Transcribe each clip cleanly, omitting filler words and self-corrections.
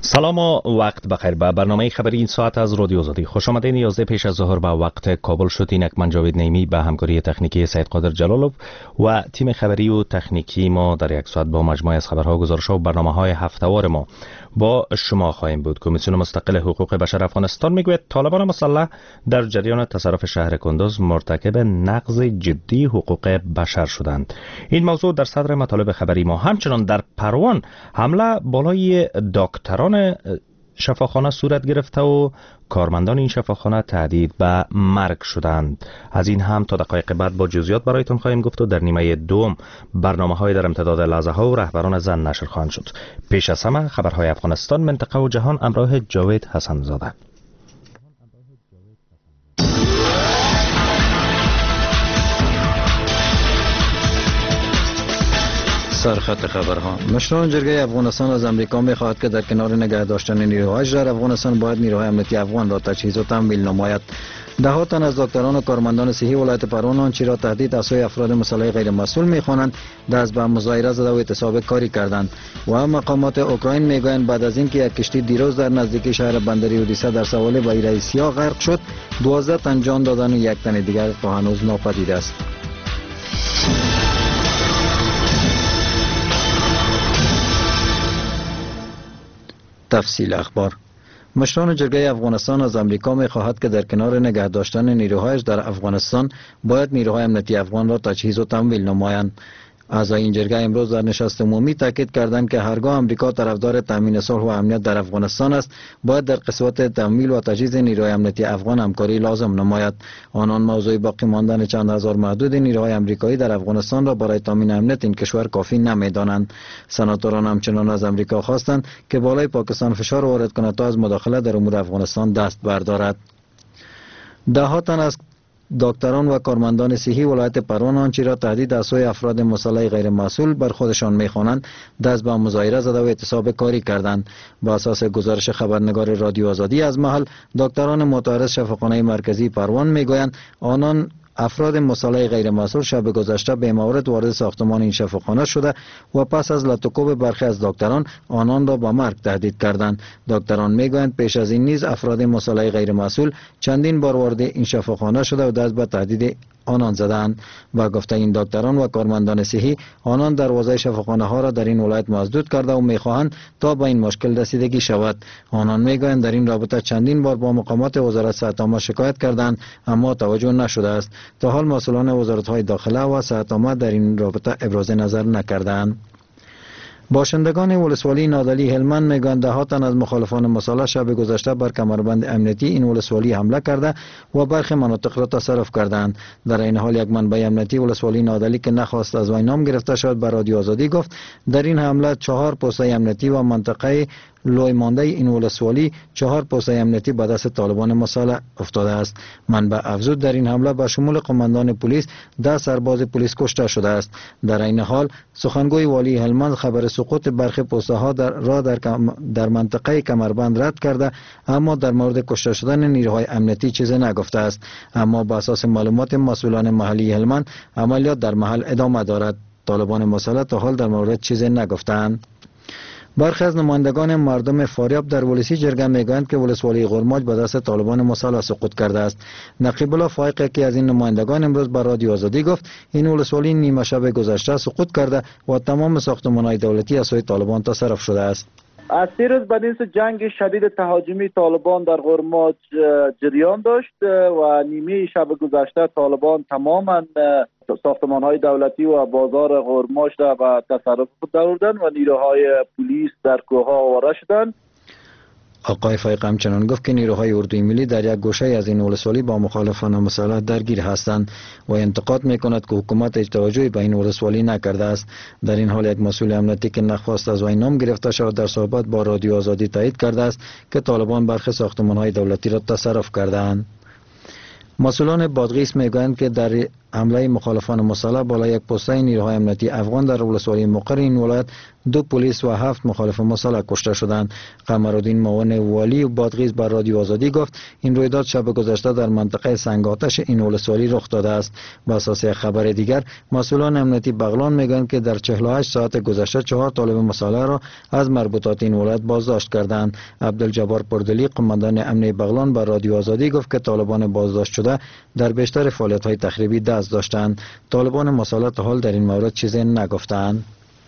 سلام و وقت بخیر. به برنامه خبری این ساعت از رادیو آزادی خوش آمدین. 11 پیش از ظهر به وقت کابل شد. اینک من جاوید نیمی به همکاری تکنیکی سید قادر جلالوف و تیم خبری و تکنیکی ما در یک ساعت با مجموعه از خبرها، گزارش‌ها و برنامه‌های هفته‌وار ما با شما خواهیم بود. کمیسیون مستقل حقوق بشر افغانستان میگوید طالبان مسلح در جریان تصرف شهر کندوز مرتکب نقض جدی حقوق بشر شدند. این موضوع در صدر مطالب خبری ما. همچنان در پروان حمله بالای دکتران شفاخانه صورت گرفته و کارمندان این شفاخانه تهدید به مرگ شدند. از این هم تا دقایق بعد با جزئیات برایتون خواهیم گفت و در نیمه دوم برنامه‌های در امتداد لحظه ها و رهبران زن نشر خواهند شد. پیش از همه خبرهای افغانستان، منطقه و جهان همراه جاوید حسن زاده. سرخط خبرها. مشران جرگه افغانستان از امریکا می‌خواهد که در کنار نگه داشتن نیروهایش در افغانستان باید نیروهای امنیتی افغان را تجهیز و تمویل نماید. ده تن از دکتران و کارمندان صحی ولایت پروان آنچه را تهدید از سوی افراد مسلح غیر مسئول می‌خوانند دست به مظاهره زده و اعتصاب کاری کردند. و مقامات اوکراین میگویند بعد از اینکه یک کشتی دیروز در نزدیکی شهر بندری اودیسه در سواحل بحیره سیاه غرق شد، 12 تن جان دادند و یک تن دیگر تا هنوز ناپدید است. تفصیل اخبار. مشران جرگه افغانستان از امریکا می‌خواهد که در کنار نگه داشتن نیروهایش در افغانستان باید نیروهای امنیتی افغان را تجهیز و تمویل نمایند. اعضای این جرگه امروز در نشست عمومی تاکید کردند که هرگاه امریکا طرفدار تامین صلح و امنیت در افغانستان است، باید در قسمت تمویل و تجهیز نیروهای امنیتی افغان همکاری لازم نماید. آنان موضوع باقی ماندن چند هزار محدود نیروهای امریکایی در افغانستان را برای تامین امنیت این کشور کافی نمی‌دانند. سناتوران همچنان از امریکا خواستند که بالای پاکستان فشار وارد کند تا از مداخله در امور افغانستان دست بردارد. ده تن از دکتران و کارمندان صحی ولایت پروان آنچه را تهدید از سوی افراد مسلح غیر مسئول بر خودشان می‌خوانند دست به مظاهره زده و اعتصاب کاری کردند. با اساس گزارش خبرنگار رادیو آزادی از محل، دکتران متعارض شفاخانه مرکزی پروان میگویند آنان افراد مسلح غیر مسئول شب گذشته به موارد وارد ساختمان این شفاخانه شده و پس از لطوکوب برخی از دکتران آنان را با مرگ تهدید کردند. دکتران میگویند پیش از این نیز افراد مسلح غیر مسئول چندین بار وارد این شفاخانه شده و دست به تهدید آنان زدند. با گفته این دکتران و کارمندان صحی، آنان دروازه شفاخانه ها را در این ولایت مسدود کرده و میخواهند تا به این مشکل رسیدگی شود. آنان میگویند در این رابطه چندین بار با مقامات وزارت صحت عامه شکایت کردند اما توجه نشده است. تا حال مسئولان وزارت های داخله و صحت عامه در این رابطه ابراز نظر نکردند. باشندگان ولسوالی نادعلی هلمند میگویند ده تن از مخالفان مسلح شب گذشته بر کمربند امنیتی این ولسوالی حمله کرده و برخی مناطق را تصرف کردند. در این حال یک منبع امنیتی ولسوالی نادعلی که نخواست از وی نام گرفته شد به رادیو آزادی گفت در این حمله 4 پوسته امنیتی و منطقه لوی مانده این ولسوالی 4 پوسته امنیتی به دست طالبان مسلح افتاده است. منبع افزود در این حمله به شمول قماندان پلیس 10 سرباز پلیس کشته شده است. در این حال سخنگوی والی هلمند خبر سقوط برخی پوسته ها در منطقه کمربند رد کرده اما در مورد کشته شدن نیروهای امنیتی چیزی نگفته است. اما به اساس معلومات مسئولان محلی هلمند عملیات در محل ادامه دارد. طالبان مسلح تا حال در مورد چیزی نگفتند. برخی از نمایندگان مردم فاریاب در ولسی جرگه میگویند که ولسوالی غرماج به دست طالبان مسلح سقوط کرده است. نقیب الله فایقی که از این نمایندگان امروز به رادیو آزادی گفت این ولسوالی نیمه شب گذشته سقوط کرده و تمام ساختمان‌های دولتی از سوی طالبان تصرف شده است. از 3 روز بعد از جنگ شدید تهاجمی طالبان در غرماج جریان داشت و نیمه شب گذشته طالبان تماما ساختمان‌های دولتی و بازار غرماج را به تصرف خود درآوردند و نیروهای پلیس در کوه‌ها آواره شدند. آقای فایق همچنان گفت که نیروهای اردوی ملی در یک گوشه از این ولسوالی با مخالفان مسلح درگیر هستند و انتقاد میکند که حکومت هیچ توجهی به این ولسوالی نکرده است. در این حال یک مسئول امنیتی که نخواست از وی نام گرفته شود در صحبت با رادیو آزادی تایید کرده است که طالبان برخی ساختمان‌های دولتی را تصرف کرده‌اند. مسئولان بادغیس میگویند که در حمله مخالفان مسلح بالا یک پست‌های نیروهای امنیتی افغان در ولسوالی مقر این ولایت 2 پلیس و 7 مخالف مسلح کشته شدند. قمرالدین معاون والی بادغیس بر رادیو آزادی گفت این رویداد شب گذشته در منطقه سنگ آتش این ولسوالی رخ داده است. با اساس خبر دیگر مسئولان امنیتی بغلان میگویند که در 48 ساعت گذشته 4 طالب مسلح را از مربوطات این ولایت بازداشت کردند. عبدالجبار پردلی قماندان امنیتی بغلان بر رادیو آزادی گفت که طالبان بازداشت شده در بیشتر فعالیت‌های تخریبی دست داشتند. طالبان مسلح تا حال در این مورد چیزی نگفتند.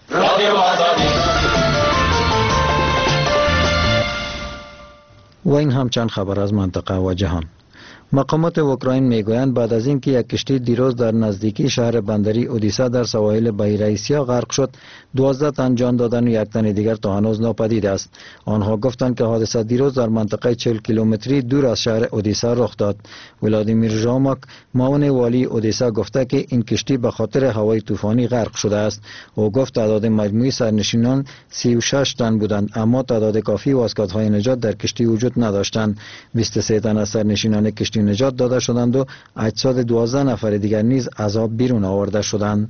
و این هم چند خبر از منطقه و جهان. مقامات اوکراین میگویند بعد از اینکه یک کشتی دیروز در نزدیکی شهر بندری اودیسا در سواحل بحیره آسیا غرق شد، 12 تن جان دادند و یک تن دیگر تا هنوز ناپدید است. آنها گفتند که حادثه دیروز در منطقه 40 کیلومتری دور از شهر اودیسا رخ داد. ولادیمیر ژاماک معاون والی اودیسا گفته که این کشتی به خاطر هوای طوفانی غرق شده است. او گفت تعداد مجموعی سرنشینان 36 تن بودند، اما تعداد کافی واسکات‌های نجات در کشتی وجود نداشتند. 23 تن از سرنشینان کشتی نجات داده شدند و 812 نفر دیگر نیز از آب بیرون آورده شدند.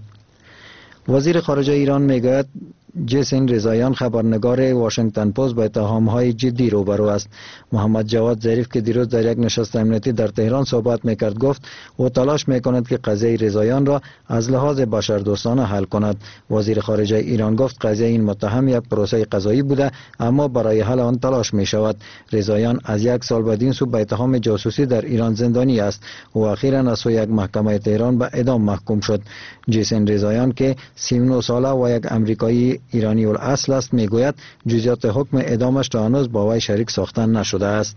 وزیر خارجه ایران میگوید جیسن رضاییان خبرنگار واشنگتن پست با اتهام‌های جدی روبرو است. محمد جواد ظریف که دیروز در یک نشست امنیتی در تهران صحبت میکرد گفت او تلاش میکند که قضیه رضاییان را از لحاظ بشردوستانه حل کند. وزیر خارجه ایران گفت قضیه این متهم یک پروسه قضایی بوده، اما برای حل آن تلاش میشود. رضاییان از 1 سال بعد این سو به اتهام جاسوسی در ایران زندانی است و اخیراً از سوی یک محکمه تهران به اعدام محکوم شد. جیسن رضاییان که 39 ساله و یک امریکایی ایرانی الاصل است میگوید جزئیات حکم اعدامش تا هنوز با وی شریک ساختن نشده است.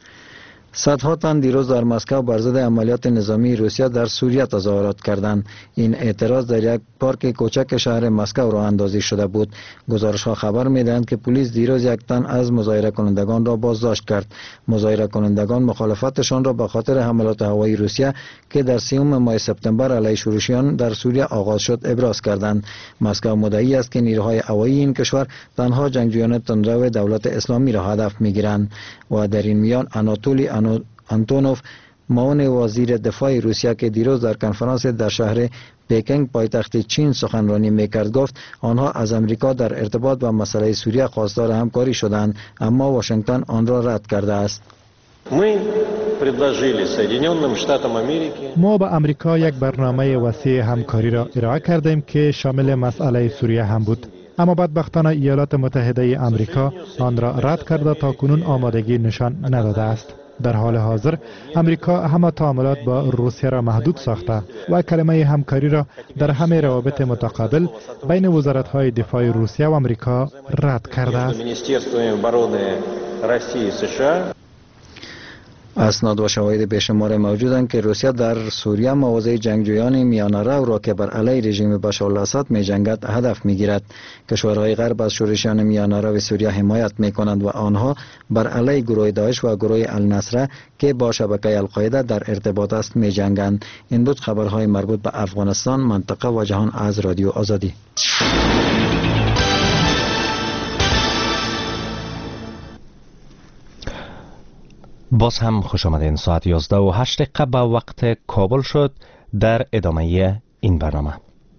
صدها تن دیروز در مسکو بر ضد عملیات نظامی روسیه در سوریه تظاهرات کردند. این اعتراض در یک پارک کوچک شهر مسکو راه اندازی شده بود. گزارش‌ها خبر می‌دهند که پلیس دیروز یک تن از مظاهره کنندگان را بازداشت کرد. مظاهره کنندگان مخالفتشان را به خاطر حملات هوایی روسیه که در 30 ماه سپتامبر علیه شورشیان در سوریه آغاز شد ابراز کردند. مسکو مدعی است که نیروهای هوایی این کشور تنها جنگجویان تندرو دولت اسلامی را هدف می‌گیرند و در این میان آناتولی آنتونوف معاون وزیر دفاع روسیه که دیروز در کنفرانس در شهر پکینگ پایتخت چین سخنرانی میکرد گفت آنها از امریکا در ارتباط با مسئله سوریه خواستار همکاری شدند، اما واشنگتن آن را رد کرده است. ما با امریکا یک برنامه وسیع همکاری را ارائه کردیم که شامل مسئله سوریه هم بود، اما بدبختانه ایالات متحده امریکا آن را رد کرده تا کنون آمادگی نشان نداده است. در حال حاضر امریکا همه تعاملات با روسیه را محدود ساخته و کلمه همکاری را در همه روابط متقابل بین وزارت‌های دفاع روسیه و امریکا رد کرده است. اسناد و شواهد بیشمار موجودند که روسیه در سوریه مواضع جنگجویان میانه‌رو را که بر علیه رژیم بشار الاسد می‌جنگد هدف می‌گیرد. کشورهای غرب از شورشیان میانه‌رو سوریه حمایت می‌کنند و آنها بر علیه گروه داعش و گروه النصره که با شبکه القاعده در ارتباط است می‌جنگند. این بود خبرهای مربوط به افغانستان، منطقه و جهان از رادیو آزادی. باز هم خوش آمدین. ساعت 11:08 به وقت کابل شد. در ادامه این برنامه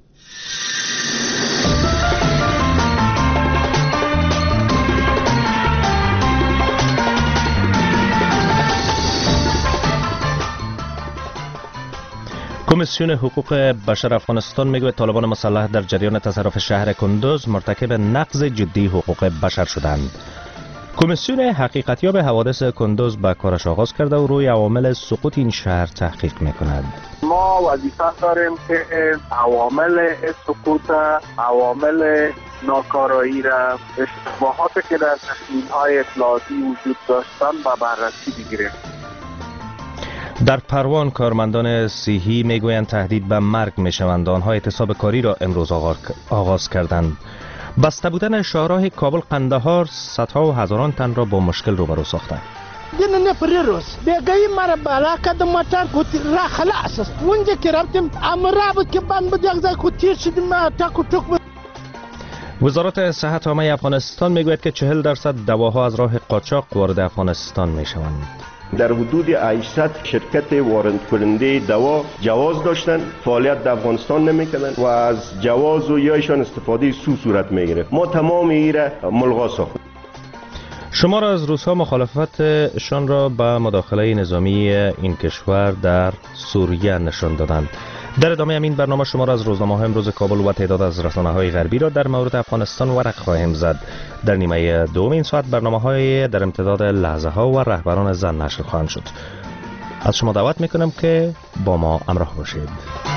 کمیسیون حقوق بشر افغانستان میگوید طالبان مسلح در جریان تصرف شهر کندوز مرتکب نقض جدی حقوق بشر شدند. کمیسیون حقیقتیاب حوادث کندوز به کارش آغاز کرده و روی عوامل سقوط این شهر تحقیق میکند. ما وظیفه داریم که عوامل سقوط، عوامل ناکارایی را، اشتباهاتی که در تصمیم‌های اطلاعاتی وجود داشتن به بررسی بگیریم. در پروان کارمندان صحی میگویند تهدید به مرگ میشوند. آنها اعتصاب کاری را امروز آغاز کردند. بسته بودن شاهراه کابل قندهار صدها و هزاران تن را با مشکل روبرو ساخته. دین نه پریروس بیگای مرا بالا کد موتر کوتی را خلاص است. اونجا که رفتیم امراب که بند بود یک ځای کوتی شدیم تاکو ټوک. وزارت صحت عامه افغانستان میگوید که 40% دواها از راه قاچاق وارد افغانستان میشوند. در حدود 800 شرکت وارد کننده دوا جواز داشتن، فعالیت در افغانستان نمیکردن و از جواز و یایشان استفاده سو صورت میگرفت. ما تمام ایره ملغا ساختیم. شمار از روس‌ها مخالفتشان را به مداخله نظامی این کشور در سوریه نشان دادند. در ادامه همین برنامه شمار از روزنامه‌های امروز کابل و تعداد از رسانه‌های غربی را در مورد افغانستان ورق خواهیم زد. در نیمه دوم این ساعت برنامه‌های در امتداد لحظه‌ها و رهبران زن نشر خواهند شد. از شما دعوت می‌کنم که با ما همراه باشید.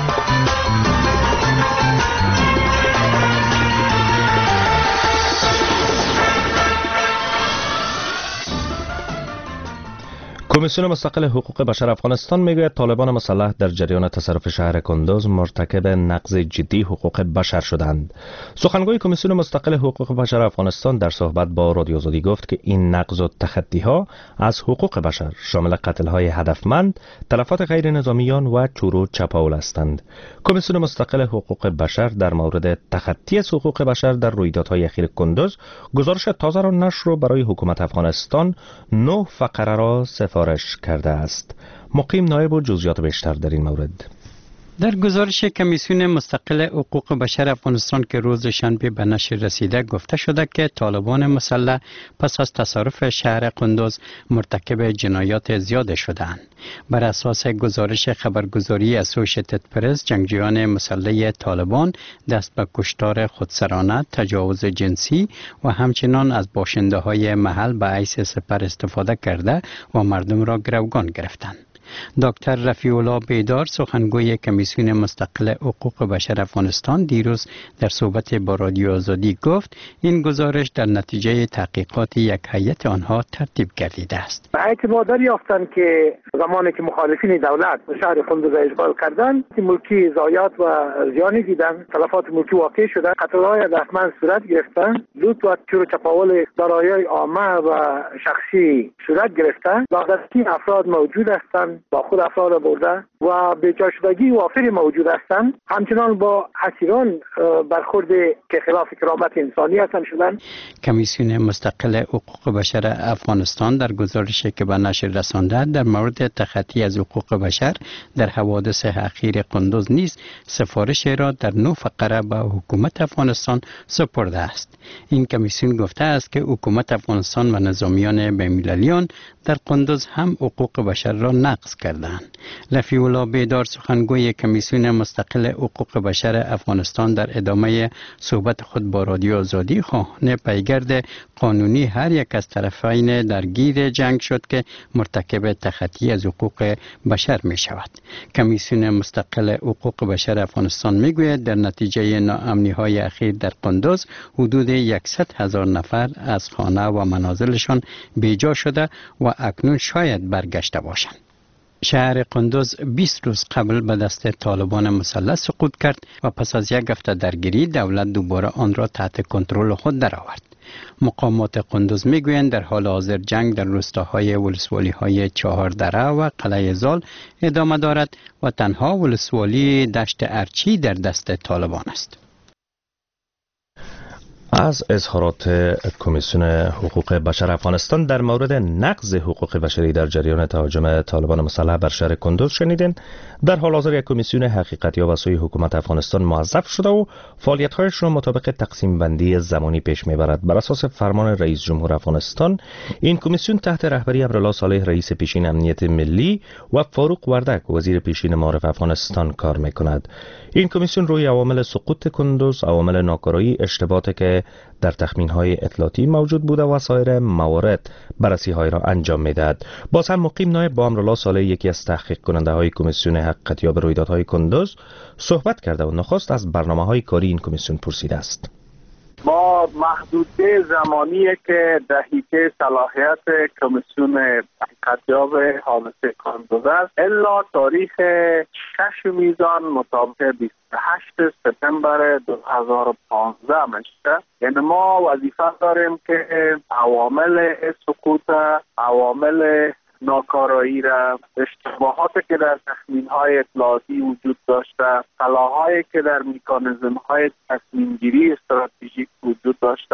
کمیسیون مستقل حقوق بشر افغانستان میگوید طالبان مسلح در جریان تصرف شهر کندوز مرتکب نقض جدی حقوق بشر شدند. سخنگوی کمیسیون مستقل حقوق بشر افغانستان در صحبت با رادیو آزادی گفت که این نقض و تخطی‌ها از حقوق بشر شامل قتل‌های هدفمند، تلفات غیر نظامیان و چور و چپاول هستند. کمیسیون مستقل حقوق بشر در مورد تخطی از حقوق بشر در رویدادهای اخیر کندوز گزارش تازه را نشر برای حکومت افغانستان 9 فقره را سفارش کرده است. مقیم نایب و جزئیات بیشتر در این مورد. در گزارش کمیسیون مستقل حقوق بشر افغانستان که روز شنبه به نشر رسیده گفته شده که طالبان مسلح پس از تصرف شهر کندوز مرتکب جنایات زیاد شدند. بر اساس گزارش خبرگزاری اسوشیتد پرس، جنگجویان مسلح طالبان دست به کشتار خودسرانه، تجاوز جنسی و همچنان از باشنده های محل به حیث سپر استفاده کرده و مردم را گروگان گرفتند. دکتر رفیع الله بیدار، سخنگوی کمیسیون مستقل حقوق بشر افغانستان، دیروز در صحبت با رادیو آزادی گفت این گزارش در نتیجه تحقیقات یک هیئت آنها ترتیب گردیده است. اعتماد یافتند که زمانی که مخالفین دولت شهر کندوز اشغال کردند، ملکی ضایعات و زیانی دیدن، تلفات ملکی واقع شدن، قتل‌های هدفمند صورت گرفتند، لوت و چور و چپاول دارایی‌های عامه و شخصی صورت گرفتند. لادستی افراد موجود هستند، با خود افراد برده و بی‌جاشدگی وافری موجود هستند. همچنان با اسیران برخورد که خلاف کرامت انسانی هستند شدند. کمیسیون مستقل حقوق بشر افغانستان در گزارشی که به نشر رسانده در مورد تخطی از حقوق بشر در حوادث اخیر کندوز نیز سفارش را در 9 فقره به حکومت افغانستان سپرده است. این کمیسیون گفته است که حکومت افغانستان و نظامیان بین‌المللیان در کندوز هم حقوق بشر را نقض کردند. رفیع الله بیدار، سخنگوی کمیسیون مستقل حقوق بشر افغانستان، در ادامه صحبت خود با رادیو آزادی خواهان پیگرد قانونی هر یک از طرفین درگیر جنگ شد که مرتکب تخطی از حقوق بشر می شود. کمیسیون مستقل حقوق بشر افغانستان می گوید در نتیجه ناامنی های اخیر در کندوز حدود 100,000 نفر از خانه و منازلشان بیجا شده و اکنون شاید برگشته باشند. شهر کندوز 20 روز قبل به دست طالبان مسلح سقوط کرد و پس از یک هفته درگیری دولت دوباره آن را تحت کنترل خود درآورد. مقامات کندوز میگویند در حال حاضر جنگ در روستاهای ولسوالی‌های چهار دره و قلعه زال ادامه دارد و تنها ولسوالی دشت ارچی در دست طالبان است. از اظهارات کمیسیون حقوق بشر افغانستان در مورد نقض حقوق بشری در جریان تهاجم طالبان مسلح بر شهر کندوز شنیدین. در حال حاضر یک کمیسیون حقیقت‌یاب از سوی حکومت افغانستان موظف شده و فعالیت‌هایش را مطابق تقسیم بندی زمانی پیش می‌برد. بر اساس فرمان رئیس جمهور افغانستان، این کمیسیون تحت رهبری امرالله صالح رئیس پیشین امنیت ملی و فاروق وردک وزیر پیشین معارف افغانستان کار می‌کند. این کمیسیون روی عوامل سقوط کندوز، عوامل ناکارایی، اشتباهاتی که در تخمین‌های اطلاعاتی موجود بوده و سایر موارد بررسی‌های را انجام می‌دهد. باز هم مقیم نایب با امرالله صالح، یکی از تحقیق کننده‌های کمیسیون حقیقت‌یاب رویدادهای کندوز، صحبت کرده و نخست از برنامه‌های کاری این کمیسیون پرسیده است. ما محدوده زمانی که دقیقه صلاحیت کمیسیون حقیقتیاب حادثه کندوز است الا تاریخ 6 میزان مطابق 28 سپتامبر 2015 میشه. یعنی ما وظیفه داریم که عوامل سقوط، عوامل ناکارایی را، اشتباهاتی که در تخمین‌های اطلاعاتی وجود داشته، خلاهایی که در مکانیزم‌های تصمیم‌گیری استراتژیک وجود داشته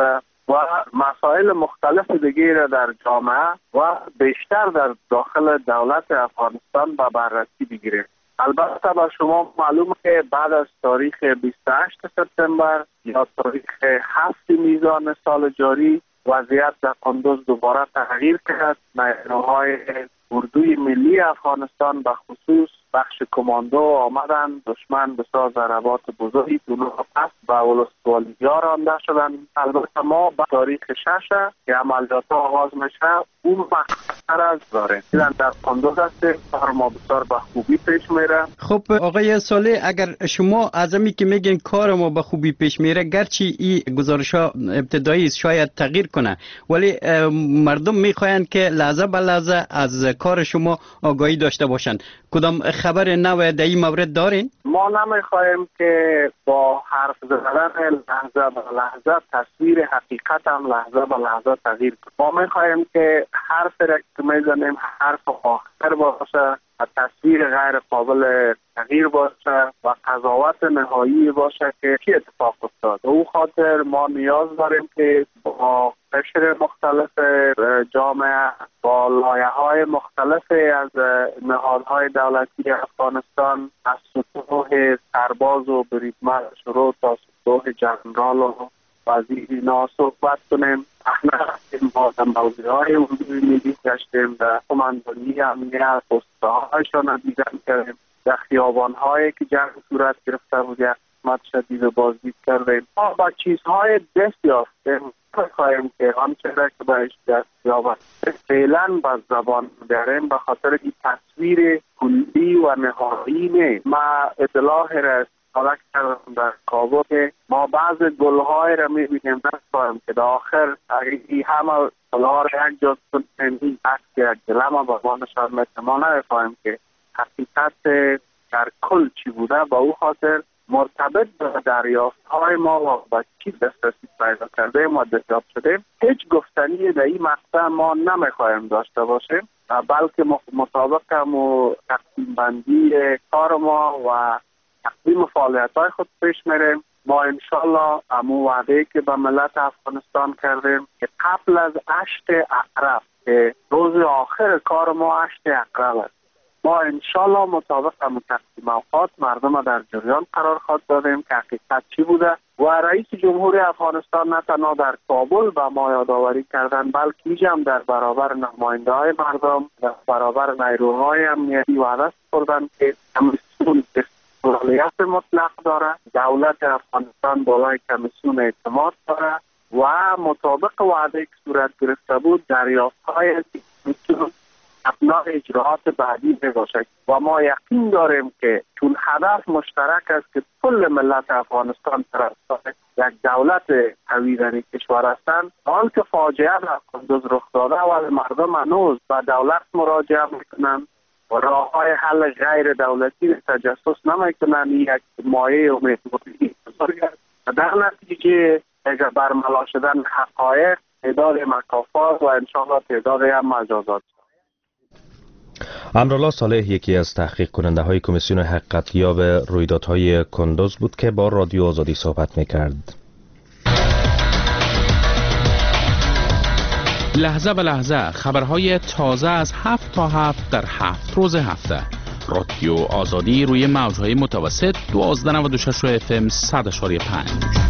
و مسائل مختلف دیگه را در جامعه و بیشتر در داخل دولت افغانستان به بررسی بگیریم. البته با شما معلومه که بعد از تاریخ 28 سپتامبر یا تاریخ 7 میزان سال جاری وضعیت در قندوز دوباره تغییر کرد. نیروهای اردوی ملی افغانستان به خصوص بخش کماندو آمدن، دشمن بسیار ضربات بزرگی اونها پس به ولسوالی‌ها رانده شدن. البته ما به تاریخ 6 که عملیات آغاز میشه اون مختصر از داره در قندوز هستیم، کار ما بسیار به خوبی پیش میره. خب آقای صالح، اگر شما عزمی که میگین کار ما به خوبی پیش میره، گرچه این گزارش‌ها ابتدایی شاید تغییر کنه، ولی مردم میخواین که لحظه به لحظه از کار شما آگاهی داشته باشن. کدام خبر نو در این مورد دارین؟ ما نمیخوایم که با حرف زدن لحظه به لحظه تصویر حقیقت هم لحظه به لحظه تغییر کنه. ما میخوایم که حرف را که میزنیم حرف آخر باشه، تصویر غیر قابل تغییر باشه و قضاوت نهایی باشه که چی اتفاق افتاد. به او خاطر ما نیاز داریم که با قشر مختلف جامعه، با لایه‌های مختلف از نهادهای دولتی افغانستان، از سطوح سرباز و بریدمن شروع تا سطوح جنرال و وزیر اینا صحبت کنیم. احنا ما در موضوعهای اردوی ملی گشتیم، در قماندانی امنیت پست‌هایشان را دیدن کردیم، در خیابان‌هایی که جنگ صورت گرفته بود یک قسمت شدید بازدید کردیم. ما با چیزهای دست یافتیم. می‌خواهیم که آنچه را که بهش دست یابد فعلا به زبان بیاریم، به خاطر این تصویر کلی و نهایی نیست. ما اطلاع را حالا کردم در کابل که ما بعض گل‌های را می‌بینیم، نمی‌فهمیم که در آخر این همه گل‌ها را یک جا کنیم، این عکس یک گلمه به ما نشان می‌ده. ما نمی‌فهمیم که حقیقت در کل چی بوده. با او خاطر مرتبط به دریافت‌های ما و با چی دسترسی پیدا کرده ما دستیاب شدیم، هیچ گفتنی در این مقطع ما نمی‌خواهیم داشته باشیم، بلکه مطابق و تقسیم بندی کار ما و تقدیم فعالیت‌های خود پیش میریم. ما انشالله امو وعده که به ملت افغانستان کردیم که قبل از 8 اقرب که روز آخر کار ما 8 اقرب است، ما انشالله مطابق امو تقسیم اوقات مردم در جریان قرار خواهد دادیم که حقیقت چی بوده. و رئیس جمهوری افغانستان نه تنها در کابل به ما یادآوری کردن، بلکه هم در برابر نماینده‌های مردم، در برابر نیروهای امنیتی وعده کردن که کمیسیون استقلالیت مطلق داره، دولت افغانستان بالای کمیسیون اعتماد داره و مطابق وعده که صورت گرفته بود دریافت‌های کمیسیون ابنای اجراعات بعدی باشد. و ما یقین داریم که چون هدف مشترک است که کل ملت افغانستان طرفدار یک دولت قوی در این کشور هستند، آن که فاجعه در قندوز رخ داده و مردم هنوز به دولت مراجعه میکنند و راه‌های حل غیر دولتی تجسس نمیکنند، یک مایه امیدواری بزرگ است. در نتیجه اگر برملا شدن حقایق، تعداد مکافات و انشاءالله تعداد هم مجازات. امرالله صالح یکی از تحقیق کننده های کمیسیون حقیقتیاب رویدادهای کندوز بود که با رادیو آزادی صحبت میکرد. لحظه به لحظه خبرهای تازه از 7 تا 7 در 7 روز هفته. رادیو آزادی روی موجهای متوسط 1296 FM 100.5.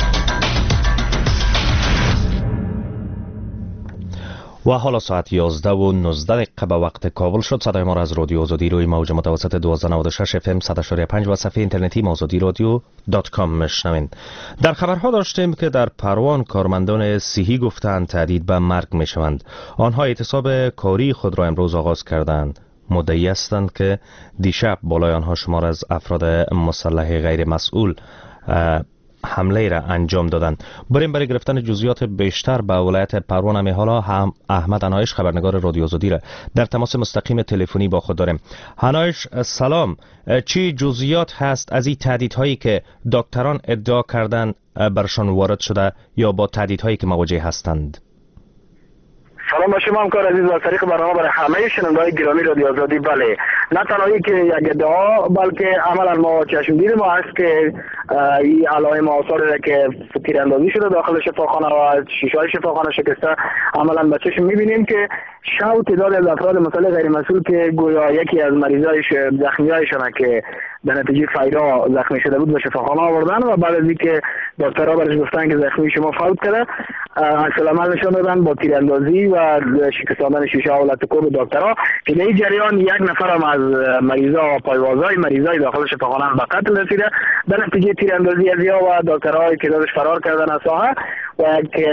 و حالا ساعت 11:19 به وقت کابل شد. صدای ما را از رادیو آزادی روی موج متوسط 1296 FM 100.5 و صفحه اینترنتی maazadiradyo.com میشنوین. در خبرها داشتیم که در پروان کارمندان صحی گفتند تهدید به مرگ میشوند. آنها اعتصاب کاری خود را امروز آغاز کردند. مدعی هستند که دیشب بالای آنها شمار از افراد مسلح غیر مسئول حمله را انجام دادند. بریم برای گرفتن جزئیات بیشتر به ولایت پروان همی حالا هم احمد انایش خبرنگار رادیو آزادی را در تماس مستقیم تلفنی با خود داریم. انایش سلام، چی جزئیات هست از این تهدیدهایی که دکتران ادعا کردند برشان وارد شده یا با تهدیدهایی که مواجه هستند؟ سلام با شما همکار عزیز و طریق برنامه برای همه شنونده‌های گرامی رادیو آزادی. بله، نه تنها که یک ادعا بلکه عملا ما چشمگیر ما هست که این علائم آثاری که تیراندازی شده داخل شفاخانه و شیشه‌های شفاخانه شکسته عملا به چشم می‌بینیم که شاو تعداد از افراد مسئول غیر مسئول که گویا یکی از مریضای زخمی‌هایشان که به نتیجه فیرا زخمی شده بود به شفاخانه آوردن و بعد از اینکه دکترها برش گفتن که زخمی شما فوت کرده عکس العمل نشان دادن با تیراندازی و شکستاندن شیشه ها و لطکو به دکترها که در این جریان یک نفر هم از مریضا و پایوازهای مریضای داخل شفاخانه به قتل رسیده در نتیجه تیراندازی از یا و دکترهایی که دادش فرار کردن از ساحه و یک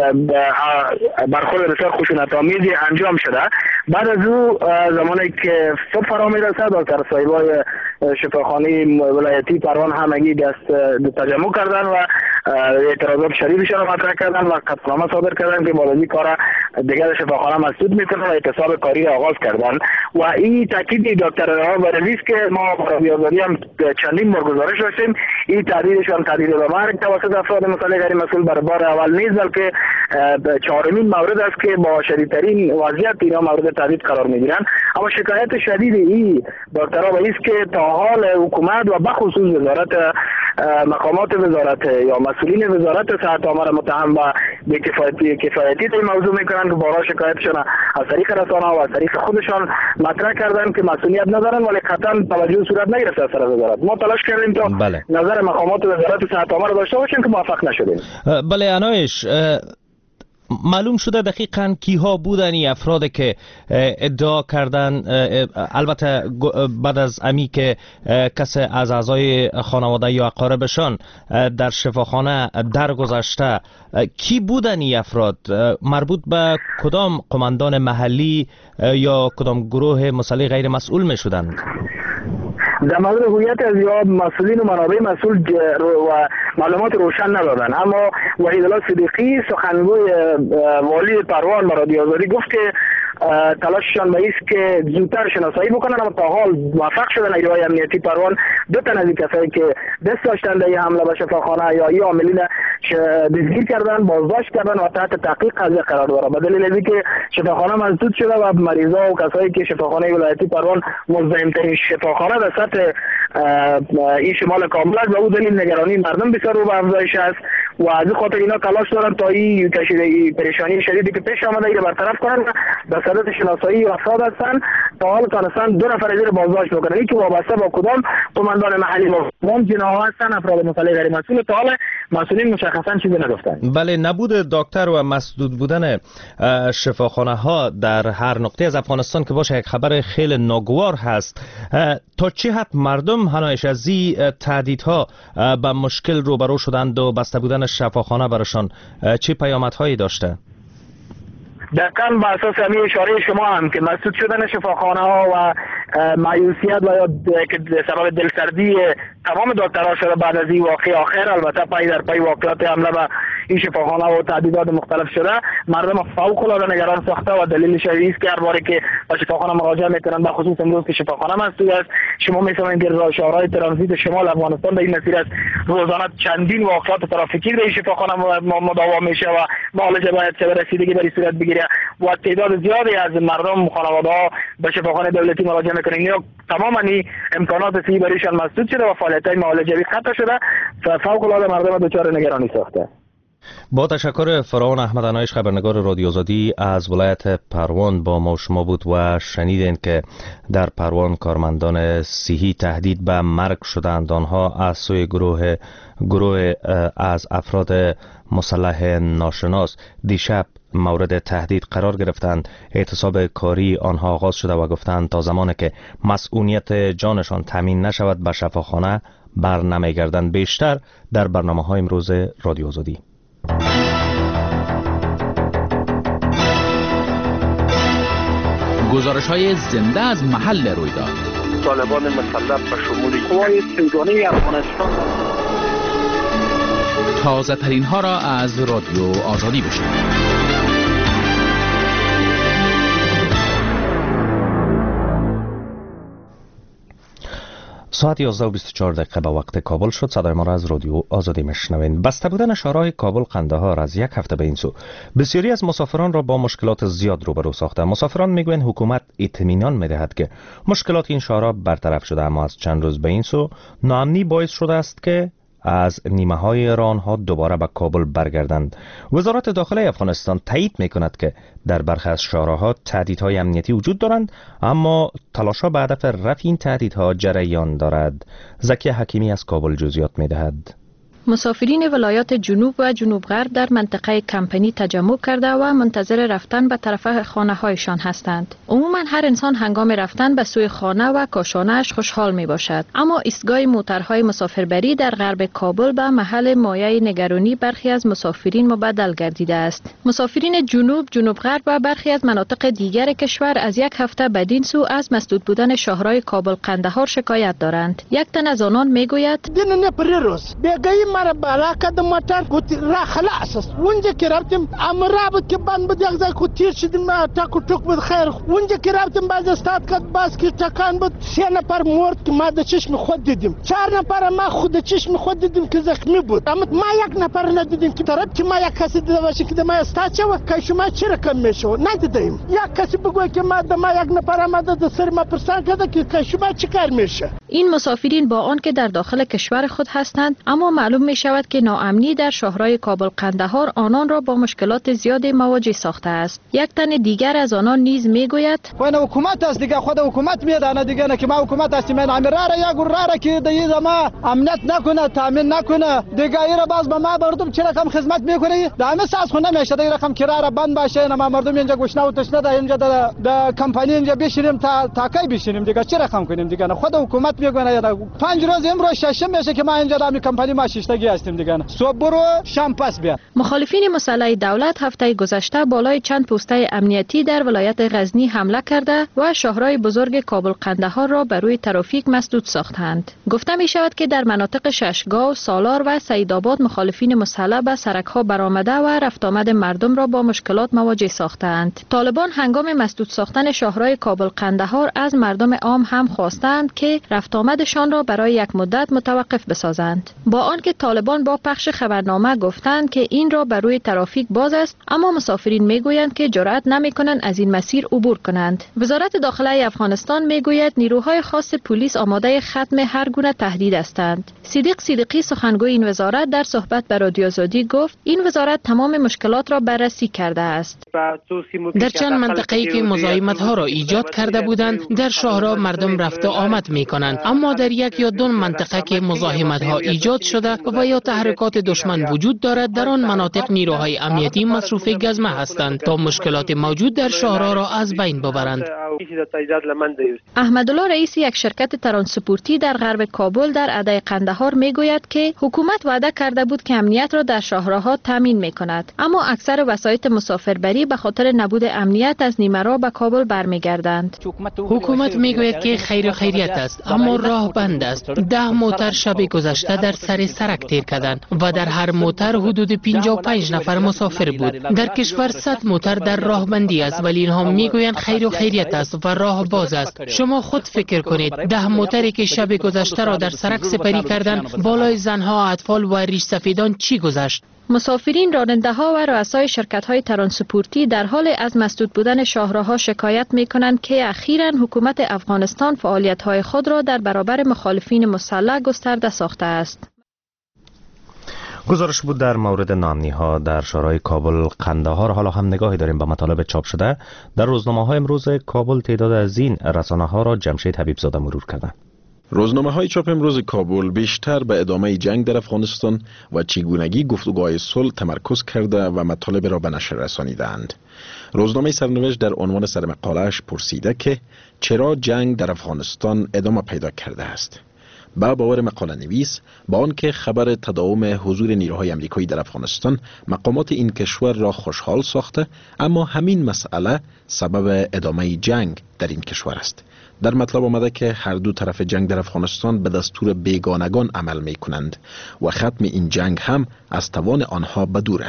برخورد بسیار خشونت‌آمیزی انجام شده. بعد از او زمانی که صبح فرا میرسه دکتر صاحبای شفاخانه ولایتی پروان همگی دست تجمع کردن و اعتراضات شدیدشان را مطرح کردن و قطعنامه صادر کردن که بعد از این کار دیگر شفاخانه مسدود میکنن و اعتصاب کاری را آغاز کردن و این تاکید دکترها برنویس که ما برای آزادی هم چندین بار گزارش داشتیم این تهدیدشان تهدید به مرگ توسط افراد مسئول غیر مسئول بر بار اول نیست بلکه چهارمین مورد است که با شدیدترین وضعیت اینا مورد تهدید قرار میگیرن. اما شکایت شدید این دکترها به است که تا حال حکومت و بخصوص وزارت مقامات وزارت یا مسئولین وزارت صحت عامه متهم به بی‌کفایتی این موضوع میکنن که بارها شکایتشان از طریق رسانه و از طریق خودشان مطرح کردن که مسئولیت ندارن ولی قطعا توجه صورت نگرفته از طرف وزارت. ما تلاش کردیم تا نظر مقامات وزارت صحت عامه را داشته باشیم که موفق نشدیم. بله انایش، معلوم شده دقیقاً کیها بودن این افراد که ادعا کردن، البته بعد از امی که کسی از اعضای خانواده یا اقاربشان در شفاخانه درگذشته، کی بودن این افراد؟ مربوط به کدام قماندان محلی یا کدام گروه مسئله غیر مسئول می شدند؟ در مورد هویت از یاد مسئولین و منابع مسئول و معلومات روشن ندادن، اما وحیدالله صدیقی سخنگوی والی پروان به رادیو آزادی گفت که تلاششان به است که زودتر شناسایی بکنن، اما تا حال موفق شدن نیروهای امنیتی پروان دو تن از این کسایی که دست داشتن در حمله به شفاخانه یا این عاملین دستگیر کردن، بازداشت کردن و تحت تحقیق قضیه قرار داره. به دلیل اینکه شفاخانه مسدود شده و مریضا و کسایی که شفاخانه ولایتی پروان مزاحم‌ترین شفاخانه در سطح این شمال کامل است و او دلیل نگرانی مردم بسیار رو به افزایش است و از خاطر اینا تلاش دارن تا این کشیدگی پریشانی شدیدی که پیش آمده را برطرف کنن و در صدد شناسایی افراد هستن. تا حال تونستن دو نفر زیر بازداشت بکنن که وابسته با کدام قماندان محلی و کدام جناح هستن افراد مسئله غیر مسئول. تا حال مسئولین مشخصا چیزی نگفتن. بله، نبود دکتر و مسدود بودن شفاخانه ها در هر نقطه از افغانستان که باشه یک خبر خیلی ناگوار هست. تا چه حد مردم هنایش از این تهدیدها به مشکل روبرو شدند و بسته بودن شفاخانه براشان چه پیامدهایی داشته؟ دقیقاً بر اساس همین اشاره شما هم که مسدود شدن شفاخانه ها و مایوسیت و یا که سبب دلسردی تمام دکترها شده بعد از این واقعه آخر، البته پای در پای واقعات حمله به این شفاخانه و تهدیدات مختلف شده، مردم فوق العاده نگران ساخته و دلیلش این است که هر باری که به شفاخانه مراجعه میکنن، به خصوص امروز که شفاخانه مسدود است، شما میفهمید که شهرهای ترانزیت شمال افغانستان به این مسیر است، روزانه چندین واقعات ترافیکی در این شفاخانه مداوم میشه و معالجه باید چه رسیدگی به صورت بگیره و تعداد زیادی از مردم خانواده‌ها به شفاخانه دولتی مراجعه میکنن. یا تماما امکانات سی بریشان مسدود شده و فعالیت‌های معالجوی قطع شده و فوق العاده مردم دچار نگرانی ساخته. با تشکر. فراون احمد انایش، خبرنگار رادیو آزادی از ولایت پروان با ما شما بود و شنیدین که در پروان کارمندان صحی تهدید به مرگ شدند. آنها از سوی گروه از افراد مسلح ناشناس دیشب مورد تهدید قرار گرفتند. اعتصاب کاری آنها آغاز شده و گفتند تا زمانی که مسئولیت جانشان تامین نشود به شفاخانه بر نمیگردند. بیشتر در برنامه‌های امروز رادیو آزادی. گزارش‌های زنده از محل رویداد. طالبان مسلح به شمول قوای سیگانی افغانستان. تازه ترین ها را از رادیو آزادی بشنوید. ساعت 11:24 به وقت کابل شد. صدای ما را از رادیو آزادی میشنوین. بسته بودن شهرهای کابل قندهار از یک هفته به این سو بسیاری از مسافران را با مشکلات زیاد روبرو ساخته. مسافران میگویند حکومت اطمینان میدهد که مشکلات این شهرها برطرف شده، اما از چند روز به این سو ناامنی باعث شده است که از نیمه های آنها دوباره به کابل برگردند. وزارت داخله افغانستان تایید میکند که در برخی از شهرها تهدیدهای امنیتی وجود دارند، اما تلاش‌ها به هدف رفع این تهدیدها جریان دارد. زکی حکیمی از کابل جزئیات میدهد. مسافرین ولایات جنوب و جنوب غرب در منطقه کمپنی تجمع کرده و منتظر رفتن به طرف خانه هایشان هستند. عموما هر انسان هنگام رفتن به سوی خانه و کاشانه‌اش خوشحال می باشد، اما ایستگاه موترهای مسافربری در غرب کابل به محل مایه نگرانی برخی از مسافرین مبدل گردیده است. مسافرین جنوب غرب و برخی از مناطق دیگر کشور از یک هفته بدین سو از مسدود بودن شهرهای کابل قندهار شکایت دارند. یک تن از آنان میگوید مرا بالا کد موتر گفت را خلاص است. اونجا که رفتیم امرا بود که بند بود، یک زای کو تیر شدیم، تاک و توک بود. خیر اونجا که رفتیم باز استاد کد، باز که تکان بود. 3 نفر مرد که ما د چشم خود دیدیم، 4 نفر ما خود چشم خود دیدیم که زخمی بود، اما ما یک نفر ندیدیم که طرف که ما یک کسی دیده باشه که ما استاد شو که شما چرا کم میشو ندیدیم. یک کسی بگوی که ما یک نفر آمده د سر ما پرسان کرده که شما چیکار میشه. این مسافرین با آن که در داخل کشور خود هستند، اما معلوم می شود که ناامنی در شهرهای کابل قندهار آنان را با مشکلات زیاد مواجه ساخته است. یک تن دیگر از آنان نیز می گوید خود حکومت است دیگه، خود حکومت میدانه دیگه، نه که ما حکومت هستیم. این امراره یا گراره که دیگه ما امنیت نکنه، تامین نکنه دیگه، ایرا باز به ما مردم چه رقم خدمت میکنه. دائما ساز خونه میشه دیگه، رقم کرایه بند باشه، ما مردم اینجا گوشنا و تشنه ده اینجا در کمپانی اینجا بشینیم تا کی بشینیم دیگه، چه رقم کنیم دیگه. خود حکومت میگه 5 روز امروز ششم میشه که ما اینجا در کمپانی ما شیشتگی هستیم دیگه، صبح برو شام پس بیا. مخالفین مسلح دولت هفته گذشته بالای چند پوسته امنیتی در ولایت غزنی حمله کرده و شهرهای بزرگ کابل قندهار را بر روی ترافیک مسدود ساختند. گفته می شود که در مناطق ششگاو، سالار و سیدآباد مخالفین مسلح به سرک‌ها برآمده و رفت آمد مردم را با مشکلات مواجه ساختند. طالبان هنگام مسدود ساختن شهرهای کابل قندهار از مردم عام هم خواستند که رفت آمدشان را برای یک مدت متوقف بسازند. با آنکه طالبان با پخش خبرنامه گفتند که این را بر روی ترافیک باز است، اما مسافرین میگویند که جرأت نمیکنند از این مسیر عبور کنند. وزارت داخله افغانستان میگوید نیروهای خاص پلیس آماده ختم هر گونه تهدید هستند. صدیقی سخنگوی این وزارت در صحبت با رادیو آزادی گفت این وزارت تمام مشکلات را بررسی کرده است. در چند منطقه‌ای که مزاحمت‌ها را ایجاد کرده بودند، در شهرها مردم رفت و آمد می‌کنند، اما در یک یا دو منطقه که مزاحمت‌ها ایجاد شده و یا تحرکات دشمن وجود دارد، در آن مناطق نیروهای امنیتی مصروف گزمه هستند تا مشکلات موجود در شهرها را از بین ببرند. احمدالله رئیس یک شرکت ترانسپورتی در غرب کابل در اده قندهار میگوید که حکومت وعده کرده بود که امنیت را در شهرها تامین میکند، اما اکثر وسایط مسافربری به خاطر نبود امنیت از نیمه راه به کابل برمیگردند. حکومت میگوید که خیر و خیریت است، اما راه بند است. 10 موتر شب گذشته در سر سرک تیر کردند و در هر موتر حدود 55 نفر مسافر بود. در کشور 100 موتر در راه بندی است، ولی اینها میگویند خیر و خیریت است و راه باز است. شما خود فکر کنید 10 موتری که شب گذشته را در سرک سپری کردند، بالای زنها، اطفال و ریش سفیدان چی گذشت؟ مسافرین، راننده‌ها و رؤسای شرکت‌های ترانسپورتی در حال از مسدود بودن شاهراه‌ها شکایت می‌کنند که اخیراً حکومت افغانستان فعالیت‌های خود را در برابر مخالفین مسلح گسترده ساخته است. گزارش بود در مورد ناامنی‌ها در شهرهای کابل قندهار. حالا هم نگاهی داریم به مطالب چاپ شده در روزنامه‌های امروز کابل. تعداد از این رسانه‌ها را جمشید حبیبزاده مرور کردند. روزنامه‌های چاپ امروز کابل بیشتر به ادامه جنگ در افغانستان و چگونگی گفتگوهای صلح تمرکز کرده و مطالب را به نشر رسانیدند. روزنامه سرنوشت در عنوان سرمقاله‌اش پرسیده که چرا جنگ در افغانستان ادامه پیدا کرده است. با باور مقاله نویس، با آنکه خبر تداوم حضور نیروهای آمریکایی در افغانستان مقامات این کشور را خوشحال ساخته، اما همین مسئله سبب ادامه جنگ در این کشور است. در مطلب آمده که هر دو طرف جنگ در افغانستان به دستور بیگانگان عمل می کنند و ختم این جنگ هم از توان آنها بدور است.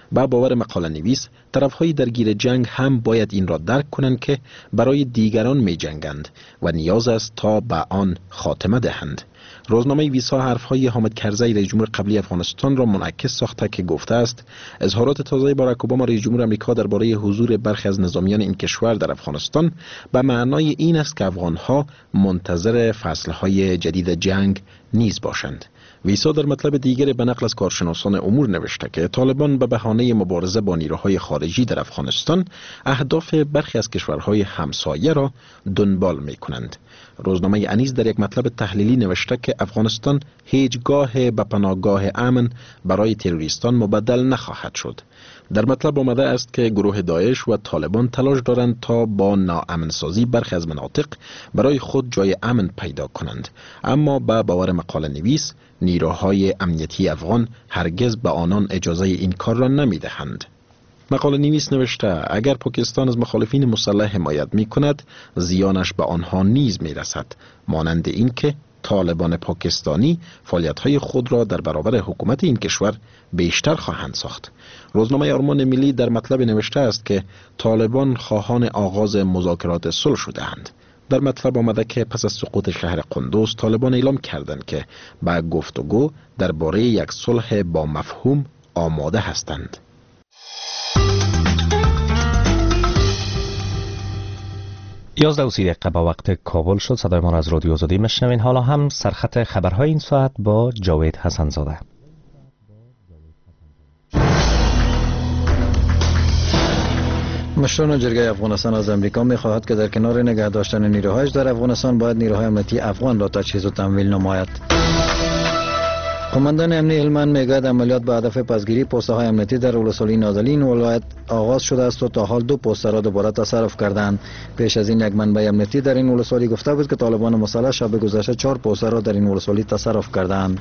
با باور مقاله نویس، طرفهای درگیر جنگ هم باید این را درک کنند که برای دیگران می جنگند و نیاز است تا به آن خاتمه دهند. روزنامه ویسا حرفهای حامد کرزی رئیس جمهور قبلی افغانستان را منعکس ساخته که گفته است اظهارات تازه باراک اوباما رئیس جمهور آمریکا درباره حضور برخی از نظامیان این کشور در افغانستان به معنای این است که افغانها منتظر فصلهای جدید جنگ نیز باشند. ویسا در مطلب دیگر به نقل از کارشناسان امور نوشته که طالبان به بهانه مبارزه با نیروهای خارجی در افغانستان اهداف برخی از کشورهای همسایه را دنبال می کنند. روزنامه انیس در یک مطلب تحلیلی نوشته که افغانستان هیچگاه به پناهگاه امن برای تروریستان مبدل نخواهد شد. در مطلب آمده است که گروه داعش و طالبان تلاش دارند تا با ناامنسازی برخی از مناطق برای خود جای امن پیدا کنند، اما با باور مقاله نویس نیروهای امنیتی افغان هرگز به آنان اجازه این کار را نمی دهند. مقاله نویس نوشته اگر پاکستان از مخالفین مسلح حمایت می کند زیانش به آنها نیز می رسد، مانند این که طالبان پاکستانی فعالیت‌های خود را در برابر حکومت این کشور بیشتر خواهند ساخت. روزنامه آرمان ملی در مطلب نوشته است که طالبان خواهان آغاز مذاکرات صلح شده‌اند. در مطلب آمده که پس از سقوط شهر قندوز طالبان اعلام کردند که با گفتگو درباره یک صلح با مفهوم آماده هستند. یازده و 30 دقیقه به وقت کابل شد. صدای ما را از رادیو آزادی میشنوین. حالا هم سرخط خبرهای این ساعت با جاوید حسن زاده. مشران جرگه افغانستان از امریکا می‌خواهد که در کنار نگه داشتن نیروهایش در افغانستان باید نیروهای امنیتی افغان را تجهیز و تمویل نماید. قماندان امنی هلمند میگوید عملیات به هدف پسگیری پست‌های امنیتی در ولسوالی نازلی ولایت آغاز شده است و تا حال 2 پست را دوباره تصرف کردند. پیش از این یک منبع امنیتی در این ولسوالی گفته بود که طالبان مسلح شب گذشته 4 پست را در این ولسوالی تصرف کردند.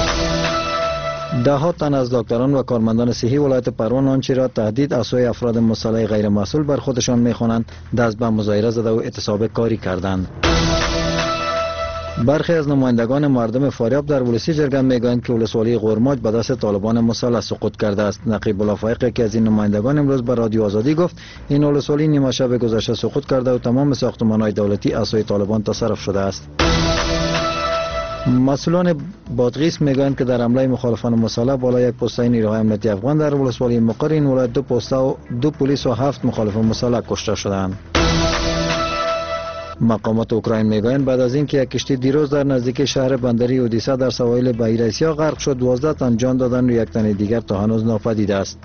ده‌ها تن از دکتران و کارمندان صحی ولایت پروان آنچه را تهدید از سوی افراد مسلح غیر مسئول بر خودشان می‌خوانند دست به مظاهره زده و اعتصاب کاری کردند. برخی از نمایندگان مردم فاریاب در ولسی جرگه میگویند که ولسوالی غورماج به دست طالبان مسلح سقوط کرده است. نقیب الله فایقی که از این نمایندگان امروز به رادیو آزادی گفت این ولسوالی نیمه شب گذشته سقوط کرده و تمام ساختمان‌های دولتی از سوی طالبان تصرف شده است. مسئولان بادغیس میگویند که در حمله مخالفان مسلح بالای یک پست نیروهای امنیتی افغان در ولسوالی مقر این ولایت 2 پست و 2 پلیس و 7 مخالف مسلح کشته شدند. مقامات اوکراین میگویند بعد از اینکه یک کشتی دیروز در نزدیکی شهر بندری اودیسا در سواحل بحیر آسیا غرق شد 12 تن جان دادند و یک تن دیگر تا هنوز ناپدید است.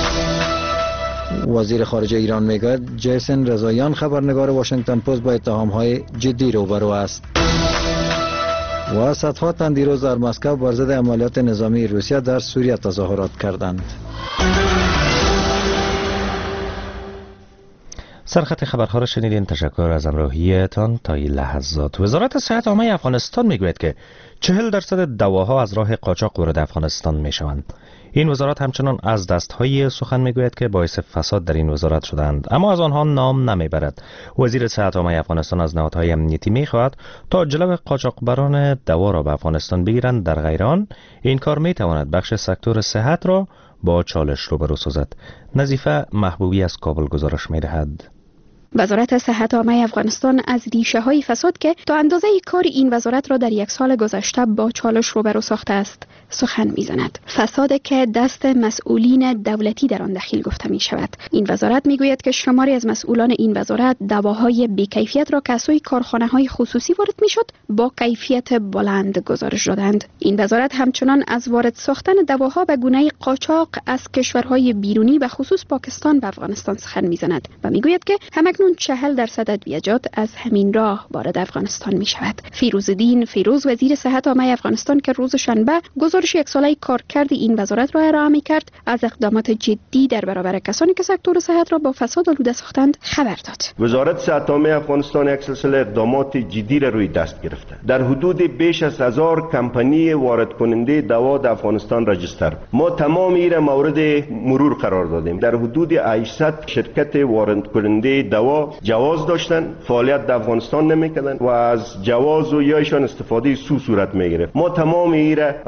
وزیر خارجه ایران میگوید جیسن رضاییان خبرنگار واشنگتن پست با اتهام‌های جدی روبرو است. و صدها تن دیروز در مسکو بر ضد عملیات نظامی روسیه در سوریه تظاهرات کردند. سرخط خبرها را شنیدین. تشکر از همراهیتان تا این لحظات. وزارت صحت عامه افغانستان میگوید که 40% دواها از راه قاچاق وارد افغانستان میشوند. این وزارت همچنان از دستهای سخن میگوید که باعث فساد در این وزارت شدند، اما از آنها نام نمیبرد. وزیر صحت عامه افغانستان از نهادهای امنیتی میخواهد تا جلو قاچاقبران دوا را به افغانستان بگیرند، در غیر آن این کار میتواند بخش سکتور صحت را با چالش روبرو سازد. نظیفه محبوبی از کابل گزارش میدهد. وزارت صحت عامه افغانستان از ریشه های فساد که تا اندازه کار این وزارت را در 1 سال گذشته با چالش روبرو ساخته است سخن میزند. فساد که دست مسئولین دولتی در آن دخیل گفته می شود. این وزارت میگوید که شماری از مسئولان این وزارت دواهای بی‌کیفیت را که از سوی کارخانه‌های خصوصی وارد میشد با کیفیت بلند گزارش دادند. این وزارت همچنان از وارد ساختن دواها به گونه قاچاق از کشورهای بیرونی به خصوص پاکستان به افغانستان سخن میزند و میگوید که همکنون 40% ادویجات از همین راه وارد افغانستان می شود. فیروزالدین فیروز وزیر صحت عامه افغانستان که روز شنبه گزارش 1 ساله کارکرد این وزارت را ارائه می کرد از اقدامات جدی در برابر کسانی که سکتور صحت را با فساد آلوده ساختند خبر داد. وزارت صحت عامه افغانستان یک سلسله اقدامات جدی را روی دست گرفته. در حدود بیش از 1000 کمپانی وارد کننده دوا در افغانستان رجیستر. ما تمام این مورد مرور قرار دادیم. در حدود 800 شرکت وارد کننده دوا جواز داشتن، فعالیت در افغانستان نمیکردن و از جواز و یایشان استفاده سو صورت میگرفت. ما تمام این را ملغا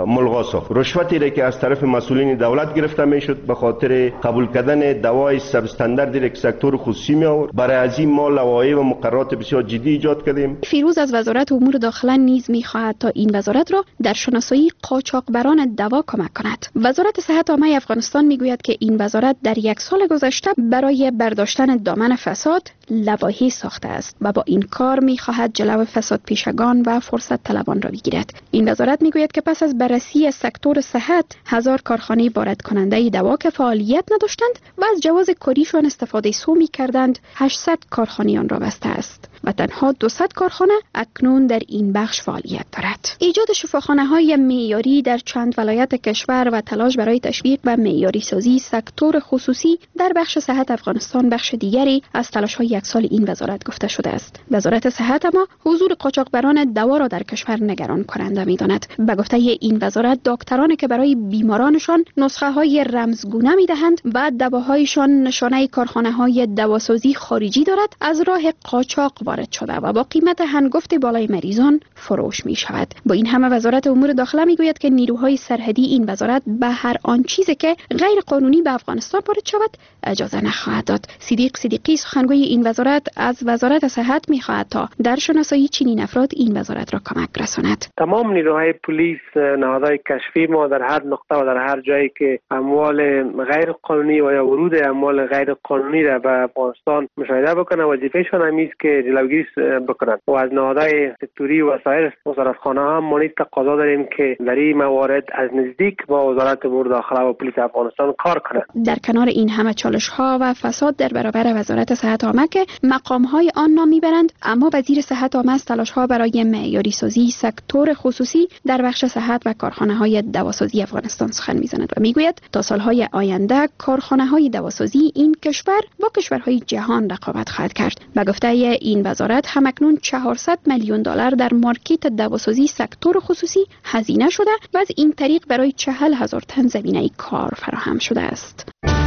ملغا ساخت. رشوتی را که از طرف مسئولین دولت گرفته میشد به خاطر قبول کردن دوای سب استانداردی که سکتور خصوصی می آورد، برای از این ما لوایح و مقررات بسیار جدی ایجاد کردیم. فیروز از وزارت امور داخله نیز می‌خواهد تا این وزارت را در شناسایی قاچاقبران دوا کمک کند. وزارت صحت عامه افغانستان میگوید که این وزارت در یک سال گذشته برای برداشتن دامن فساد لوایحی ساخته است و با این کار می‌خواهد جلو فساد پیشگان و فرصت طلبان را بگیرد. این وزارت میگوید که پس از بررسی سکتور صحت 1000 کارخانه وارد کننده دوا که فعالیت نداشتند و از جواز کاریشان استفاده سو می‌کردند 800 کارخانه آن را بسته است و تنها 200 کارخانه اکنون در این بخش فعالیت دارد. ایجاد شفاخانه‌های معیاری در چند ولایت کشور و تلاش برای تشویق و معیاری سازی سکتور خصوصی در بخش صحت افغانستان بخش دیگری از تلاش‌های یک سال این وزارت گفته شده است. وزارت صحت اما حضور قاچاقبران دوا را در کشور نگران کننده می‌داند. به گفته این وزارت دکترانی که برای بیمارانشان نسخه‌های رمزگونه می‌دهند و دواهایشان نشانه کارخانه‌های دواسازی خارجی دارد از راه قاچاق وارد شده و با قیمت هنگفت بالای مریضان فروش می شود. با این همه وزارت امور داخله می گوید که نیروهای سرحدی این وزارت به هر آن چیزی که غیر قانونی به افغانستان وارد شود اجازه نخواهد داد. صدیق صدیقی سخنگوی این وزارت از وزارت صحت می خواهد تا در شناسایی چنین افراد این وزارت را کمک رساند. تمام نیروهای پلیس، نهادهای کشفی ما در هر نقطه و در هر جایی که اموال غیر قانونی و یا ورود اموال غیر قانونی را به افغانستان مشاهده بکنه وظیفه‌شان همین است که جلوگیری بکنند و از نهادهای سکتوری و سایر وزارتخانه هم ما نیز تقاضا داریم که در این موارد از نزدیک با وزارت امور داخله و پلیس افغانستان کار کنند. در کنار این همه چالش‌ها و فساد در برابر وزارت صحت عامه که مقام‌های آن نام می‌برند، اما وزیر صحت عامه از تلاش‌ها برای معیاری سازی سکتور خصوصی در بخش صحت و کارخانه‌های دواسازی افغانستان سخن می‌زند و می‌گوید تا سال‌های آینده کارخانه‌های دواسازی این کشور با کشورهای جهان رقابت خواهد کرد. به گفته این وزارت همکنون 400 میلیون دلار در مارکت دواسازی سکتور خصوصی هزینه شده و از این طریق برای 40,000 تن زمینه کار فراهم شده است.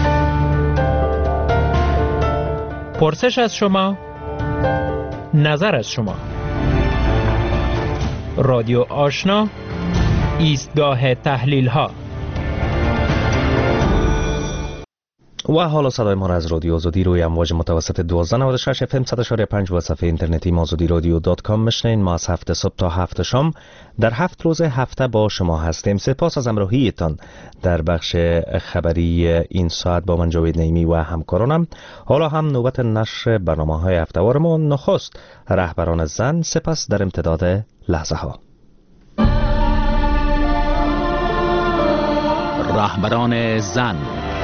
پرسش از شما، نظر از شما. رادیو آشنا، ایستگاه تحلیل ها. و حالا صدای ما را از رادیو آزادی روی امواج متوسط 1296 FM 100.5 و صفحه اینترنتی azadiradio.com میشنین. ما از 7 صبح تا 7 شام در 7 روز هفته با شما هستیم. سپاس از همراهیتان در بخش خبری این ساعت با من جاوید نعیمی و همکارانم. حالا هم نوبت نشر برنامه‌های هفته‌وارمون. نخست رهبران زن، سپس در امتداد لحظه ها رهبران زن.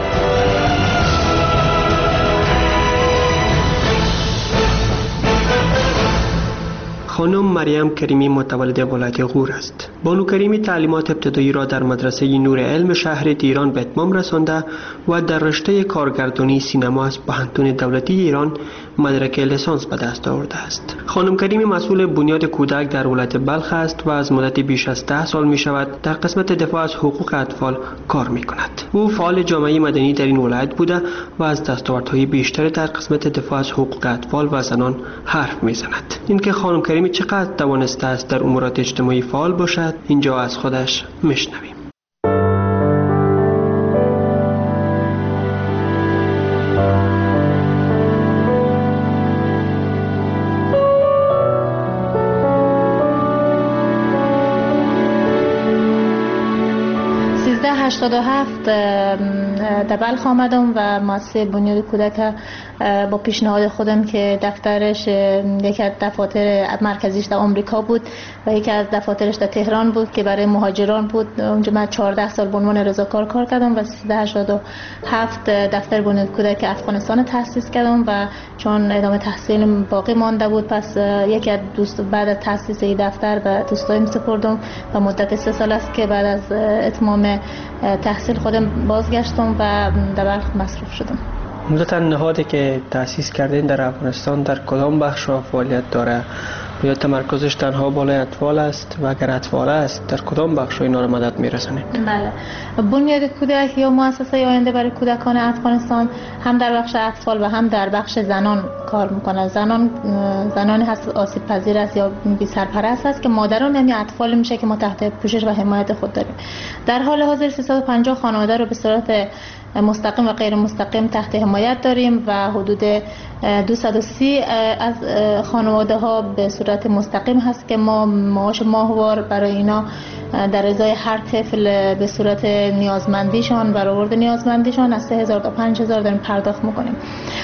خانم مریم کریمی متولد ولایت غور است. بانو کریمی تعلیمات ابتدایی را در مدرسه نور علم شهر تهران به اتمام رسانده و در رشته کارگردانی سینما از پوهنتون دولتی ایران مدرک لیسانس به دست آورده است. خانم کریمی مسئول بنیاد کودک در ولایت بلخ است و از مدت بیش از 10 سال می شود در قسمت دفاع از حقوق اطفال کار می کند. او فعال جامعه مدنی در این ولایت بوده و از دستاوردهای بیشتر در قسمت دفاع از حقوق اطفال و زنان حرف می زند. اینکه خانم کریمی چقدر توانسته است در امورات اجتماعی فعال باشد اینجا از خودش میشنویم. در بلخ آمدم و مؤسسه بنیاد کودک با پیشنهاد خودم که دفترش یکی از دفاتر مرکزیش در آمریکا بود و یکی از دفاترش در تهران بود که برای مهاجران بود. اونجا من 14 سال به عنوان رضاکار کار کردم و 1387 دفتر بنیاد کودک افغانستان تأسیس کردم و چون ادامه تحصیل باقی مانده بود پس یکی از دوست بعد از تأسیس این دفتر به دوستایم سپردم و مدت 3 سال است که بعد از اتمام تحصیل خودم بازگشتم و در بلخ مصروف شدم. عمدتاً نهادی که تأسیس کردین در افغانستان در کدام بخش فعالیت داره؟ یا تمرکزش تنها بالای اطفال است و اگر اطفال است در کدام بخش اینا رو مدد میرسونید؟ بله، بنیاد کودک یا مؤسسه آینده برای کودکان افغانستان هم در بخش اطفال و هم در بخش زنان کار میکنه. زنانی هست آسیب پذیر است یا بی سرپرست است که مادران یعنی اطفال میشه که ما تحت پوشش و حمایت خود داریم. در حال حاضر 350 خانواده رو به صورت مستقیم و غیر مستقیم تحت حمایت داریم و حدود 230 از خانواده ها به صورت مستقیم هست که ما معاش ماهوار برای اینا در ازای هر طفل به صورت نیازمندیشان برآورد نیازمندیشان از 3000 تا 5000 داریم پرداخت میکنیم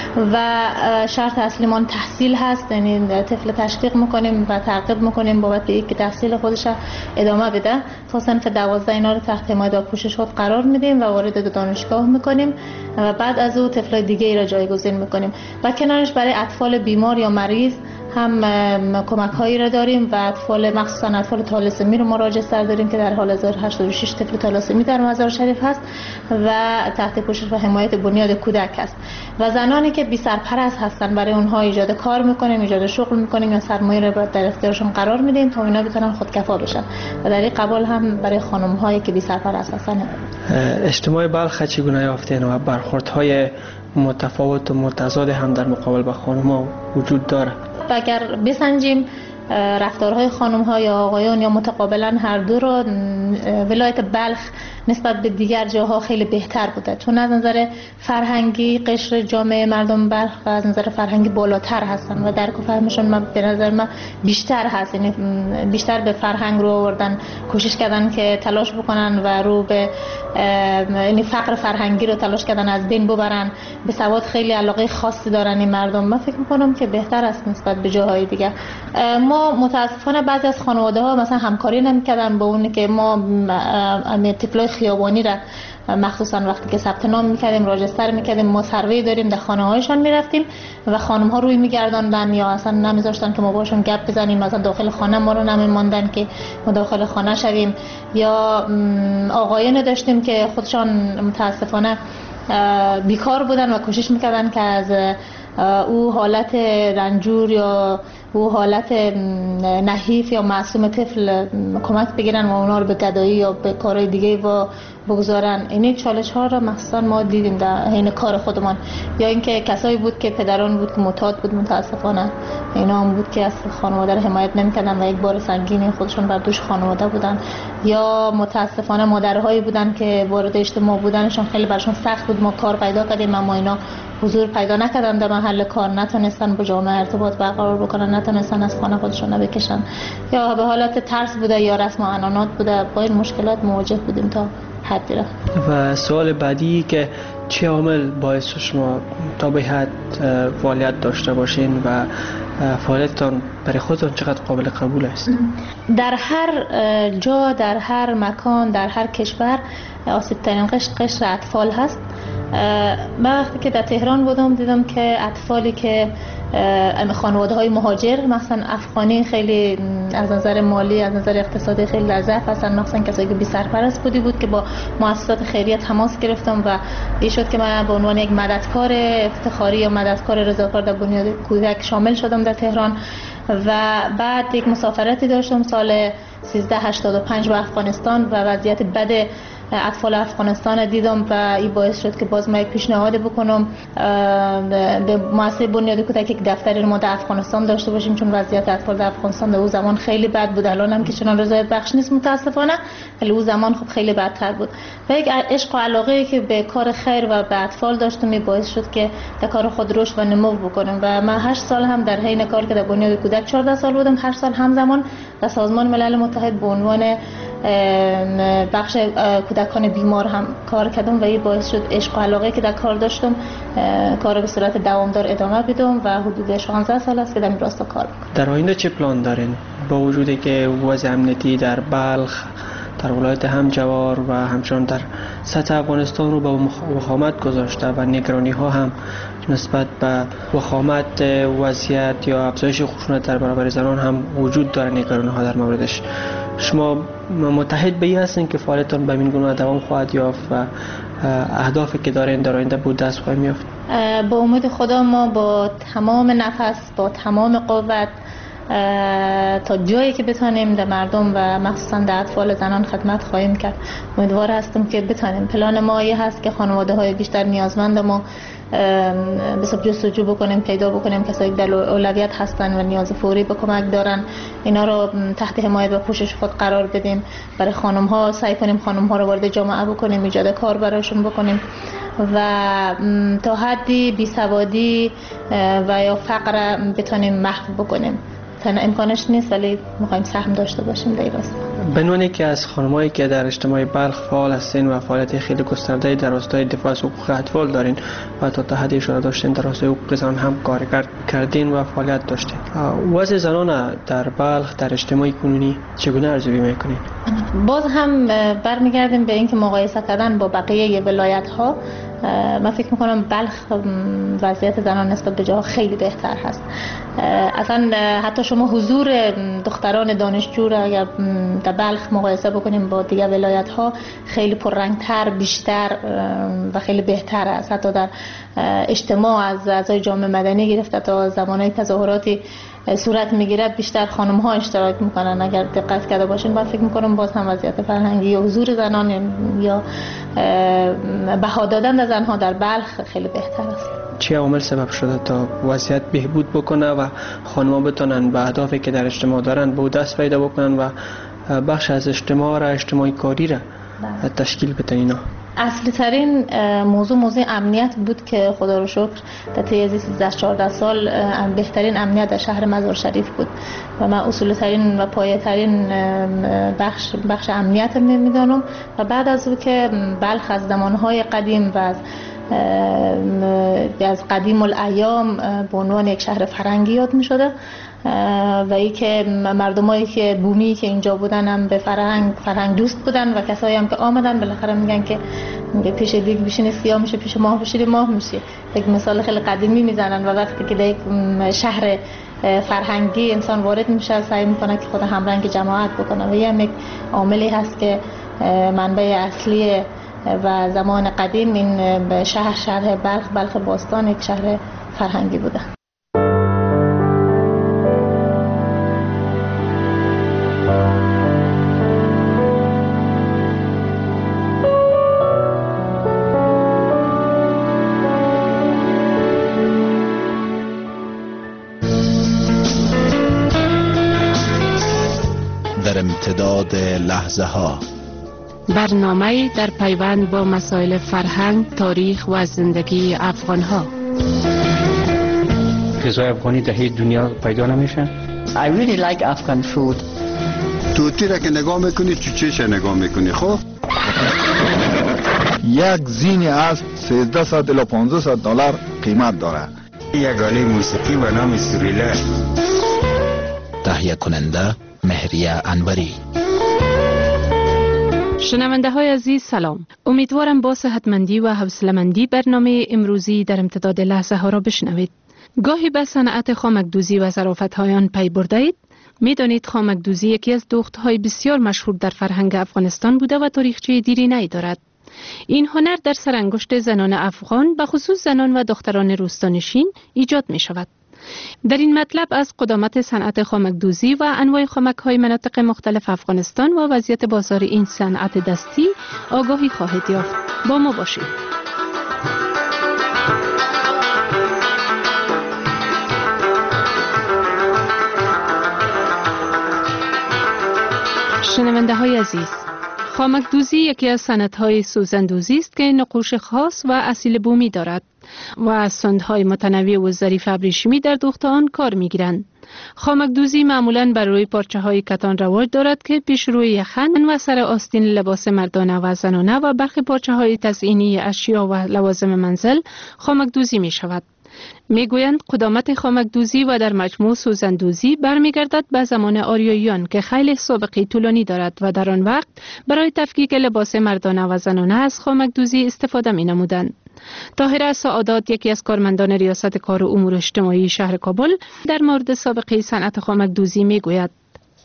و شرط اصلیمان تحصیل هست، یعنی طفل تشویق میکنیم و تعقیب میکنیم بابت اینکه تحصیل خودش ادامه بده تا صنف 12 اینا رو تحت حمایت و پوشش خود قرار میدیم و وارد دانشگاه میکنیم و بعد از او طفلای دیگه ای را جایگزین میکنیم و کنارش برای اطفال بیمار یا مریض هم کمک هایی را داریم و اطفال مخصوصا اطفال طالسمی رو ما راجستر داریم که در حال حاضر 86 طفل طالسمی در مزار شریف هست و تحت پوشش و حمایت بنیاد کودک است و زنانی که بی سرپرست هستن برای اونها ایجاد کار میکنیم، ایجاد شغل میکنیم یا سرمایه رو در اختیارشون قرار میدیم تا اینا بتونن خودکفا بشن و در این قبال هم برای خانم هایی که بی سرپرست هستن. اجتماع بلخ چگونه یافتین و برخوردهای متفاوت و متضاد هم در مقابل با خانم‌ها وجود داره؟ اگر بسنجیم رفتارهای خانم ها یا آقایان یا متقابلا هر دو رو ولایت بلخ نسبت به دیگر جاها خیلی بهتر بوده، چون از نظر فرهنگی قشر جامعه مردم بلخ و از نظر فرهنگی بالاتر هستن و درک و فهمشون به نظر من بیشتر هست، یعنی بیشتر به فرهنگ رو آوردن، کوشش کردن که تلاش بکنن و رو به یعنی فقر فرهنگی رو تلاش کردن از بین ببرن. به سواد خیلی علاقه خاصی دارن این مردم. من فکر می‌کنم که بهتر است نسبت به جاهای دیگه. ما متاسفانه بعضی از خانواده ها مثلا همکاری نمی‌کردن با اون که ما طفلای خیابانی را مخصوصا وقتی که ثبت نام می‌کردیم راجستر می‌کردیم ما سروی داریم در خانه‌هایشان می‌رفتیم و خانم‌ها روی می‌گرداندن یا اصلا نمی‌ذاشتن که ما باشون گپ بزنیم، مثلا داخل خانه ما رو نمی‌ماندن که ما داخل خانه شویم. یا آقایان داشتیم که خودشان متاسفانه بیکار بودن و کوشش می‌کردن که از او حالت رنجور یا او حالت نحیف یا معصوم طفل کمک بگیرن و اونا رو به گدایی یا به کارهای دیگه و بگذارن. این چالش ها رو مخصوصا ما دیدیم در حین کار خودمان. یا اینکه کسایی بود که پدران بود که معتاد بود متاسفانه اینا هم بود که از خانواده رو حمایت نمی‌کردن و یک بار سنگین خودشون بر دوش خانواده بودن. یا متاسفانه مادرهایی بودن که وارد اجتماع بودنشون خیلی براشون سخت بود. ما کار پیدا کردیم اما اینا حضور پیدا نکردن در محل کار، نتونستن با جامعه ارتباط برقرار بکنن، نتونستن از خانه خودشون بکشن یا به حالت ترس بوده یا رسم و عنعنات بوده. با این مشکلات مواجه بودیم تا حدی را. و سوال بعدی که چه عامل باعث شما تا به حد فعالیت داشته باشین و فعالیتتان برای خودتان چقدر قابل قبول است؟ در هر جا، در هر مکان، در هر کشور آسیب ترین قشر اطفال هست. من وقتی که در تهران بودم دیدم که اطفالی که خانواده های مهاجر مثلا افغانی خیلی از نظر مالی از نظر اقتصادی خیلی در ضعف هستن، مثلا کسایی که بی سرپرست بود که با مؤسسات خیریه تماس گرفتم و این شد که من به عنوان یک مددکار افتخاری یا مددکار رضاکار در بنیاد کودک شامل شدم در تهران و بعد یک مسافرتی داشتم سال 1385 به افغانستان و وضعیت بد اطفال افغانستان دیدم و این باعث شد که باز ما یک پیشنهاد بکنم به مؤسسه بنیاد کودک یک دفتری ما در افغانستان داشته باشیم، چون وضعیت اطفال در افغانستان در اون زمان خیلی بد بود. الان هم که چنان رضایت بخش نیست متاسفانه، ولی اون زمان خب خیلی بدتر بود و یک عشق و علاقه که به کار خیر و به اطفال داشتم باعث شد که در کار خود رشد و نمو بکنم و من 8 سال هم در حین کار که در بنیاد کودک 14 سال بودم، 8 سال همزمان در سازمان ملل متحد به عنوان بخش کودکان بیمار هم کار کردم و این باعث شد عشق و علاقه که در کار داشتم کار به صورت دوامدار ادامه بدم و حدود 16 سال است که در این راستا کار میکنم. در آینده چه پلان دارین با وجودی که وضع امنیتی در بلخ، در ولایت همجوار و همچنان در سطح افغانستان رو با وخامت گذاشته و نگرانی ها هم نسبت به وخامت وضعیت یا افزایش خشونت در برابر زنان هم وجود داره، نگرانی ها در موردش، شما متحد به این هستین که فعالیتتان به این گونه دوام خواهد یافت و اهدافی که دارین در آینده بود دست خواهیم یافت؟ با امید خدا ما با تمام نفس، با تمام قوت تا جایی که بتانیم در مردم و مخصوصا در اطفال زنان خدمت خواهیم کرد. امیدوار هستم که بتانیم. پلان ما یه هست که خانواده های بیشتر نیازمند ما بسیار جستجو بکنیم، پیدا بکنیم کسایی که در اولویت هستن و نیاز فوری به کمک دارن، اینا رو تحت حمایت و پوشش خود قرار بدیم. برای خانم ها سعی کنیم خانم ها رو وارد جامعه بکنیم، ایجاد کار براشون بکنیم و تا حدی بیسوادی و یا فقر بتونیم محو بکنیم. تنها امکانش نیست ولی میخوایم سهم داشته باشیم در این راستا. به عنوان یکی از خانمایی که در اجتماع بلخ فعال هستین و فعالیت خیلی گسترده در راستای دفاع از حقوق اطفال دارین و تا حدی اشاره داشتین در راستای حقوق زنان هم کار کردین و فعالیت داشتین، وضع زنان در بلخ در اجتماع کنونی چگونه ارزیابی میکنین؟ باز هم برمیگردیم به اینکه مقایسه کردن با بقیه ولایت ها. من فکر میکنم بلخ وضعیت زنان نسبت به جاها خیلی بهتر هست. اصلا حتی شما حضور دختران دانشجو را اگر در بلخ مقایسه بکنیم با دیگر ولایت ها خیلی پررنگتر، بیشتر و خیلی بهتر است. حتی در اجتماع از اعضای جامعه مدنی گرفته تا زمانه تظاهراتی صورت میگیره بیشتر خانم ها اشتراک میکنن. اگر دقت کرده باشین من فکر میکنم باز هم وضعیت فرهنگی یا حضور زنان یا بها دادن زنها در بلخ خیلی بهتر است. چه عوامل سبب شده تا وضعیت بهبود بکنه و خانم‌ها بتونن به اهدافی که در اجتماع دارن به دست پیدا بکنن و بخش از اجتماع را، اجتماعی کاری را تشکیل بدن؟ اینا اصلی ترین موضوع امنیت بود که خدا رو شکر در طی از 13-14 سال بهترین امنیت در شهر مزار شریف بود و من اصولی ترین و پایه ترین بخش امنیت میدانم. و بعد از او که بلخ از زمانهای قدیم و از قدیم الایام به عنوان یک شهر فرهنگی یاد می شده و ای که مردمایی که بومی که اینجا بودن هم به فرهنگ دوست بودن و کسایی هم که آمدن بالاخره میگن که پیش دیگ بشینی سیاه میشه، پیش ماه بشینی ماه میشه. یک مثال خیلی قدیمی میزنن و وقتی که در یک شهر فرهنگی انسان وارد میشه سعی میکنه که خود همرنگ جماعت بکنه و یه یک عاملی هست که منبع اصلی و زمان قدیم این شهر بلخ باستان یک شهر فرهنگی بوده. در امتداد لحظه ها برنامه در پیوند با مسائل فرهنگ، تاریخ و زندگی افغان ها. غذای افغانی در هیچ دنیا پیدا نمیشه. I really like Afghan food. توتی را که نگاه میکنی چوچهش نگاه میکنی. خب یک زین اسب 1300 الی 1500 دلار قیمت داره. یک آله موسیقی به نام سوریلا. تهیه کننده مهریه انوری. شنونده های عزیز سلام. امیدوارم با صحتمندی و حوصله‌مندی برنامه امروزی در امتداد لحظه ها را بشنوید. گاهی به صنعت خامک‌دوزی و ظرافت‌های آن پی برده اید؟ می‌دانید خامک‌دوزی یکی از دوخت‌های بسیار مشهور در فرهنگ افغانستان بوده و تاریخچه دیرینه‌ای دارد. این هنر در سرانگشت زنان افغان به خصوص زنان و دختران روستانشین ایجاد می‌شود. در این مطلب از قدامت صنعت خامک‌دوزی و انواع خامک‌های مناطق مختلف افغانستان و وضعیت بازار این صنعت دستی آگاهی خواهید یافت. با ما باشید. شنونده های عزیز، خامک‌دوزی یکی از صنعت‌های سوزندوزی است که نقوش خاص و اصیل بومی دارد و از سندهای متنوع و ظریف ابریشمی در دوخت آن کار می‌گیرند. خامک‌دوزی معمولاً بر روی پارچه‌های کتان رواج دارد که پیش روی یخن و سر آستین لباس مردانه و زنانه و برخی پارچه‌های تزئینی اشیا و لوازم منزل خامک‌دوزی می‌شود. میگویند قدامت خامک‌دوزی و در مجموع سوزندوزی برمیگردد به زمان آریاییان که خیلی سابقه طولانی دارد و در آن وقت برای تفکیک لباس مردانه و زنانه از خامک‌دوزی استفاده می‌نمودند. طاهره سعادات، یکی از کارمندان ریاست کار و امور اجتماعی شهر کابل، در مورد سابقه صنعت خامک‌دوزی میگوید: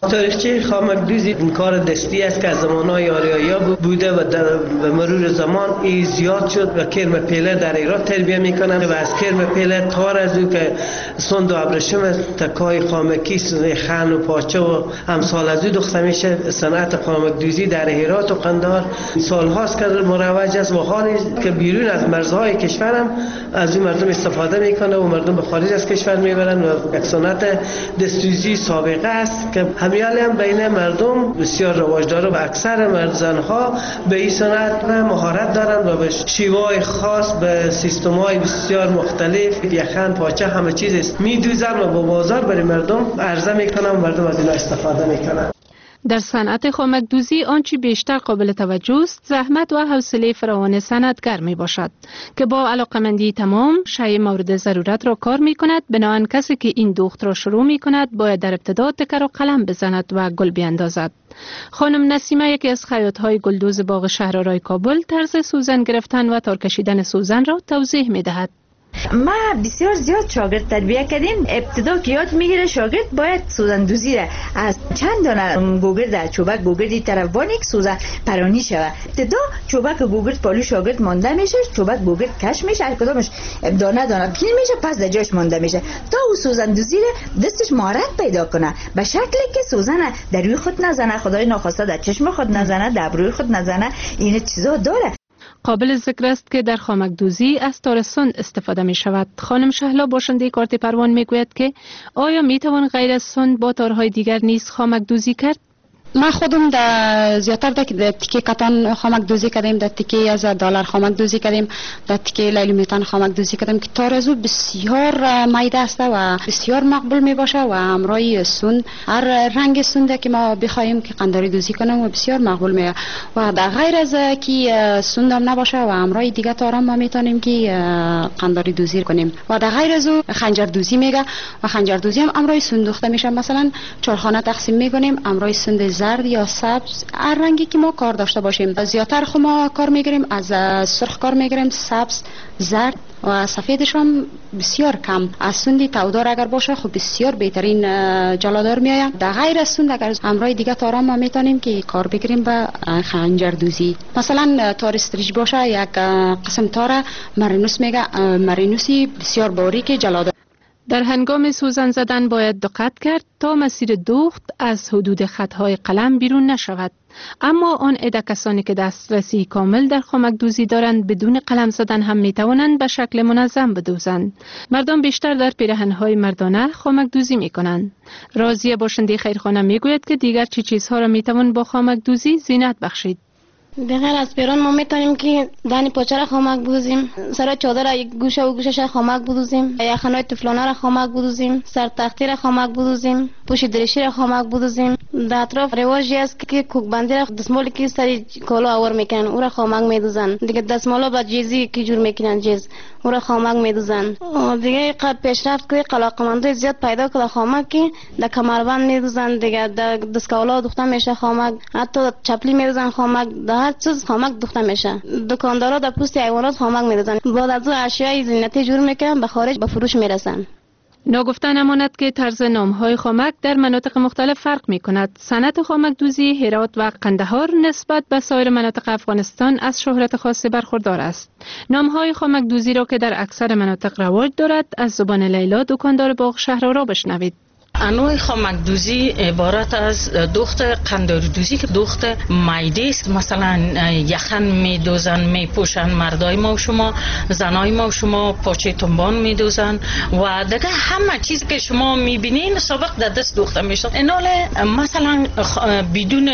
تاریخچه خامکدوزی این کار دستی است که از زمانهای آریایی بوده و به مرور زمان ای زیاد شد و کرم پیله در ایران تربیه میکنن و از کرم پیله تار از او که سند و ابریشم تکای خامکی خن و پاچه و امثال از او دخته میشه. صنعت خامکدوزی در هرات و قندهار سالهاست که مروج است و حالی که بیرون از مرزهای کشورم از این مردم استفاده میکنه و مردم به خارج از کشور میبرن و یک صنعت دستوزی سابقه است که همیال هم بین مردم بسیار رواج داره و اکثر زنها به این صنعت مهارت دارن و به شیوه خاص به سیستم‌های بسیار مختلف یخن پاچه همه چیز میدوزن و با بازار برای مردم عرضه میکنن و مردم از اینا استفاده میکنن. در صنعت خامکدوزی آنچه بیشتر قابل توجه است زحمت و حوصله فراوان صنعتگر می باشد که با علاقمندی تمام شیء مورد ضرورت را کار می کند. بنابراین کسی که این دوخت را شروع می کند باید در ابتدا تکر و قلم بزند و گل بیاندازد. خانم نسیمه یکی از خیاط‌های گلدوز باغ شهرآرای کابل طرز سوزن گرفتن و تار کشیدن سوزن را توضیح می دهد. ما بسیار زیاد شاگرد تربیه کردیم. ابتدا که یاد میگیره شاگرد باید سوزندوزی را از چند دانه گوگرد چوبک گوگردی طرف وانی که سوزن پرانی شود. ابتدا چوبک گوگرد پالو شاگرد مانده میشه، چوبک گوگرد کش میشه، هر کدامش دانه دانه پین میشه، پس در جاش مانده میشه تا او سوزندوزی را دستش مهارت پیدا کنه به شکلی که سوزن در روی خود نزنه، خدای ناخواسته در چشم خود نزنه، در ابروی خود نزنه. این چیزا داره. قابل ذکر است که در خامکدوزی از تار سند استفاده می شود. خانم شهلا باشنده کارت پروان می گوید که آیا می توان غیر از سند با تارهای دیگر نیز خامکدوزی کرد؟ ما خودم در زیادتر در تیکه کتان خامکدوزی کردیم، در تیکه از دلار خامکدوزی کردیم، در تیکه لیلومیتان خامکدوزی کردیم که تار از او بسیار میده است و بسیار مقبول می باشه و همراه سند هر رنگ سند که ما بخوایم که قنداری دوزی کنیم و بسیار مقبول میه و در غیر از که سند هم نباشه و همراه دیگه تارم ما میتونیم که قنداری دوزی کنیم و در غیر از او خنجر دوزی میگه و خنجر دوزی هم همراه سند دوخته میشه. مثلا چهارخانه تقسیم میکنیم، همراه سند زرد یا سبز هر رنگی که ما کار داشته باشیم. زیادتر خو ما کار میگیریم از سرخ کار میگیریم، سبز، زرد و سفیدش هم بسیار کم. از سند تودار اگر باشه خب بسیار بهترین جلادار میآید. در غیر از سند اگر همراه دیگه تارا ما میتونیم که کار بگیریم به خنجر دوزی. مثلا تار استریج باشه یک قسم تار مرینوس میگه، مرینوسی بسیار باریک جلادار. در هنگام سوزن زدن باید دقت کرد تا مسیر دوخت از حدود خطهای قلم بیرون نشود. اما آن عده کسانی که دسترسی کامل در خامکدوزی دارند بدون قلم زدن هم می توانند به شکل منظم بدوزند. مردم بیشتر در پیراهن‌های مردانه خامکدوزی می کنند. راضیه باشنده خیرخانه می گوید که دیگر چه چیزها را می توان با خامکدوزی زینت بخشید. بغیر از پیران ما میتونیم که دانی پاچه را خامک بدوزیم، سر چادر یک گوشه و گوشش خامک بدوزیم، یخنای تفلانه را خامک بدوزیم، سر تختی را خامک بدوزیم، پوش درشی را خامک بدوزیم. در اطراف رواجی است که کوکبندی را دستمالی که سر کالا آور میکنن او را خامک میدوزن. دیگه دستمالا با جیزی که جور میکنن جیز او را خامک میدوزن. دیگه پیشرفت که علاقمندای زیاد پیدا کرده خامک که در کمربند میدوزن، دیگه در دستکولا دوخته میشه خامک، حتی چپلی میدوزن خامک، هر چیز خامک دوخته میشه. دکاندارا در پوست حیوانات خامک میدوزن، بعد از اون اشیاء زینتی جور میکنن به خارج به فروش میرسن. ناگفته نماند که طرز نام‌های خامک در مناطق مختلف فرق می‌کند. صنعت خامکدوزی هرات و قندهار نسبت به سایر مناطق افغانستان از شهرت خاصی برخوردار است. نام‌های خامکدوزی را که در اکثر مناطق رواج دارد از زبان لیلا دکاندار باغ شهرآرا بشنوید. انواع خامکدوزی عبارت از دوخت قنداری دوزی که دوخت میده است. مثلا یخن میدوزن، میپوشن مردای ما و شما، زنای ما و شما پاچه تنبان میدوزن و دیگه همه چیز که شما میبینین سابق در دست دوخته میشه. اینال مثلا بدون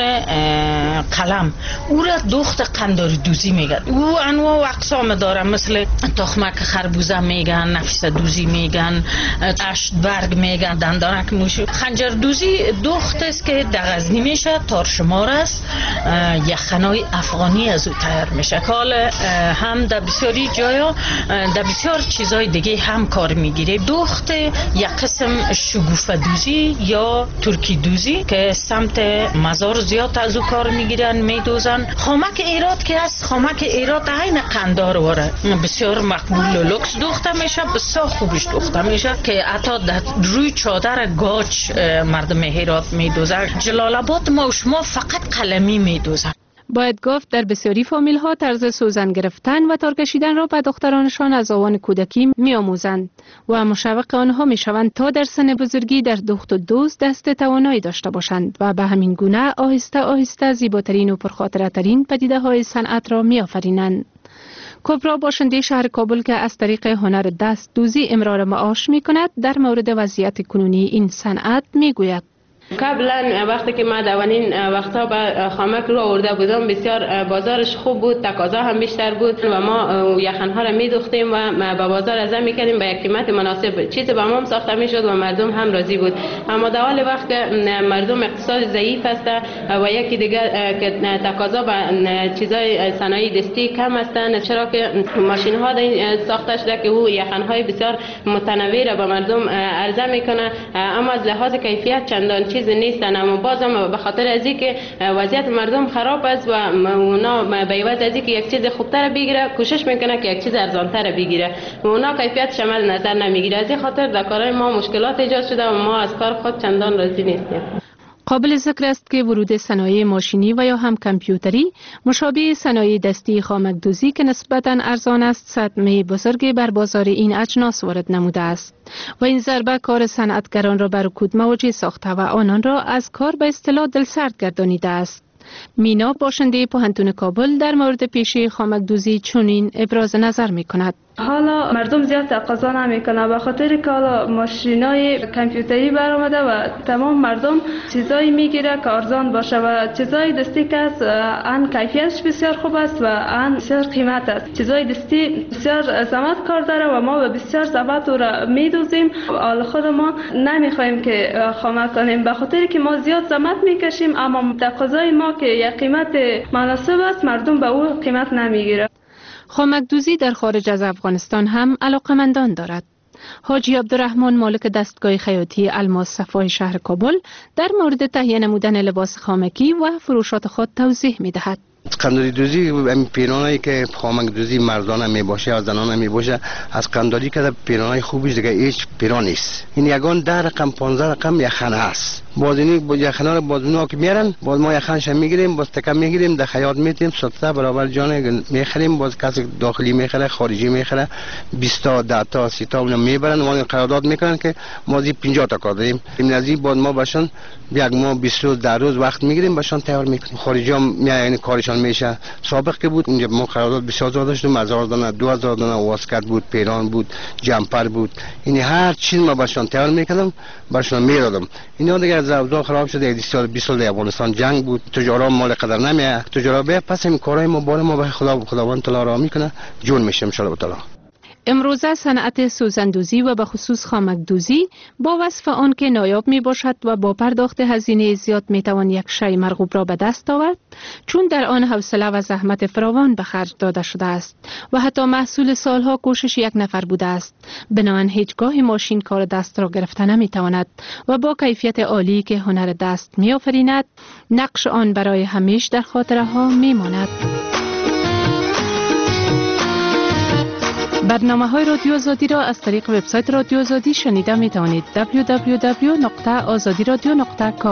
قلم او را دوخت قنداری دوزی میگن. او انواع و اقسام داره، مثل تخمک خربوزه میگن، نفیسه دوزی میگن، اشت برگ میگن، دندانک خنجر دوزی دوخت است که در غزنی میشه، تارشمار است، یخنای افغانی از او تیار میشه. حال هم در بسیاری جایا در بسیار چیزای دیگه هم کار میگیره. دوخت یک قسم شگوفه دوزی یا ترکی دوزی که سمت مزار زیاد از او کار میگیرن، میدوزن. خامک ایراد که از خامک ایراد عین قندار وره، بسیار مقبول و لوکس دوخته میشه، بسیار خوبش دوخته میشه که حتی در روی چادر گاچ مردم هرات میدوزند. جلال آباد ما و شما فقط قلمی میدوزند. باید گفت در بسیاری فامیل ها طرز سوزن گرفتن و تار کشیدن را به دخترانشان از آوان کودکی می آموزند و مشوق آنها می شوند تا در سن بزرگی در دوخت و دوز دست توانایی داشته باشند و به همین گونه آهسته آهسته زیباترین و پرخاطره ترین پدیده های صنعت را می آفرینند. کبرا باشنده شهر کابل که از طریق هنر دست دوزی امرار معاش می کند در مورد وضعیت کنونی این صنعت می گوید. قبلا وقتی که ما دوانین وقتا به خامک رو آورده بودم بسیار بازارش خوب بود، تقاضا هم بیشتر بود و ما یخنها را میدوختیم و به بازار عرضه میکردیم به یک قیمت مناسب. چیز به ما ساخته میشد و مردم هم راضی بود. اما در حال وقت که مردم اقتصاد ضعیف است و یکی دیگر که تقاضا به چیزای صنایع دستی کم هستند، چرا که ماشین ها ساخته شده که او یخنهای بسیار متنوع را به مردم عرضه میکنه، اما از لحاظ کیفیت چندان چیز نیستن. اما بازم به خاطر از اینکه وضعیت مردم خراب است و اونا به عوض از اینکه یک چیز خوبتر بگیره کوشش میکنه که یک چیز ارزانتر بگیره و اونا کیفیت شامل نظر نمیگیره. از این خاطر در کارهای ما مشکلات ایجاد شده و ما از کار خود چندان راضی نیستیم. قابل ذکر است که ورود صنایع ماشینی و یا هم کامپیوتری مشابه صنایع دستی خامک‌دوزی که نسبتاً ارزان است صدمه بزرگی بر بازار این اجناس وارد نموده است و این ضربه کار صنعتگران را بر رکود مواجه ساخته و آنان را از کار به اصطلاح دلسرد گردانیده است. مینا باشنده پوهنتون کابل در مورد پیشه خامک‌دوزی چنین ابراز نظر می کند. حالا مردم زیاد تقاضا نمیکنه به خاطر که حالا ماشینای کامپیوتری برآمده و تمام مردم چیزایی میگیره که ارزان باشه و چیزای دستی که از ان کیفیتش بسیار خوب است و ان بسیار قیمت است. چیزای دستی بسیار زحمت کار داره و ما به بسیار زحمت او را میدوزیم. حالا خود ما نمیخوایم که خامک کنیم به خاطر که ما زیاد زحمت میکشیم، اما تقاضای ما که یک قیمت مناسب است مردم به او قیمت نمیگیره. خامک‌دوزی در خارج از افغانستان هم علاقمندان دارد. حاجی عبدالرحمن مالک دستگاه خیاطی الماس صفای شهر کابل در مورد تهیه نمودن لباس خامکی و فروشات خود توضیح می دهد. قنداری دوزی این پیرانایی که خامک دوزی مردانه می باشه یا زنانه می باشه از قنداری که پیرانای خوبیش دیگه هیچ پیران نیست. این یگان 10 رقم 15 رقم یخنه است. باز اینی با یخنه رو باز اونا که میارن باز ما یخنش میگیریم باز تکم میگیریم در خیاط میتیم 100 برابر جان میخریم. باز کسی داخلی میخره خارجی میخره 20 تا 10 تا 30 تا اونو میبرن ما قرارداد میکنن که ما 50 تا کار داریم. این نزی باز ما باشن یک ماه 20 روز 10 روز وقت میگیریم باشن تیار میکنیم. خارجی هم میایین کارشان میشه. سابق که بود اونجا ما قرارداد بسیار زیاد داشتیم 1000 دانه 2000 دانه واسکت بود پیران بود جمپر بود. این هر چیز ما باشن تیار میکردم باشن میدادم. اینا دیگه از اوضاع خراب شده 20 سال در افغانستان جنگ بود تجارا مال قدر نمیه تجارا به پس این کارهای ما بار ما به خداوند تعالی را میکنه جون میشه ان شاء الله تعالی. امروزه صنعت سوزندوزی و به خصوص خامک‌دوزی با وصف آن که نایاب می باشد و با پرداخت هزینه زیاد می توان یک شی مرغوب را به دست آورد چون در آن حوصله و زحمت فراوان به خرج داده شده است و حتی محصول سالها کوشش یک نفر بوده است. بنابراین هیچگاه ماشین کار دست را گرفته نمی تواند و با کیفیت عالی که هنر دست می آفریند نقش آن برای همیشه در خاطره ها می ماند. برنامه های رادیو آزادی را از طریق وبسایت رادیو آزادی شنیده می توانید. www.azadiradio.com.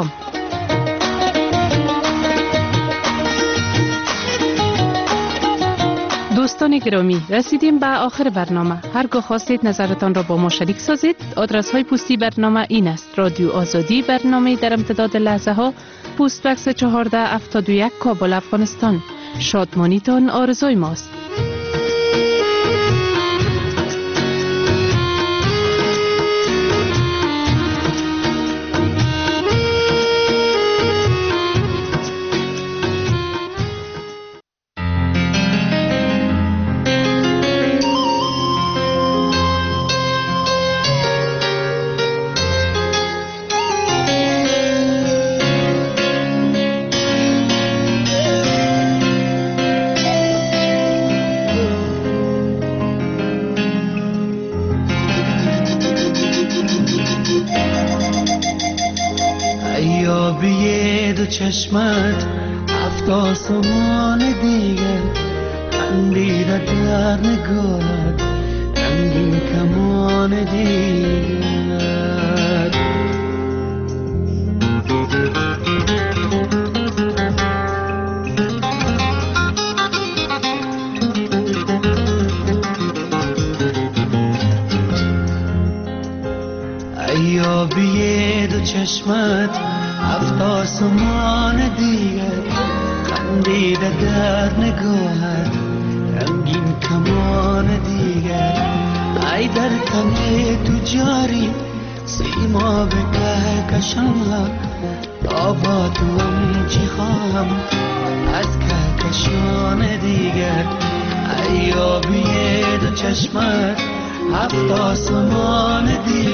دوستان گرامی رسیدیم به آخر برنامه. هرگاه خواستید نظرتان را با ما شریک سازید آدرس های پستی برنامه این است: رادیو آزادی برنامه در امتداد لحظه ها پست بکس 1471 کابل افغانستان. شادمانیتان آرزوی ماست. چشمت هفت آسمان دیگر خندیده در نگاهت رنگین کمان دیگر ایابی دو چشمت هفت آسمان دیگر خندیده در نگاهت رنگین کمان دیگر ای در تن تو جاری سیما به کهکشان تا با تو هم چی خواهم از کهکشان دیگر ایابی دو چشمت هفت آسمان دیگر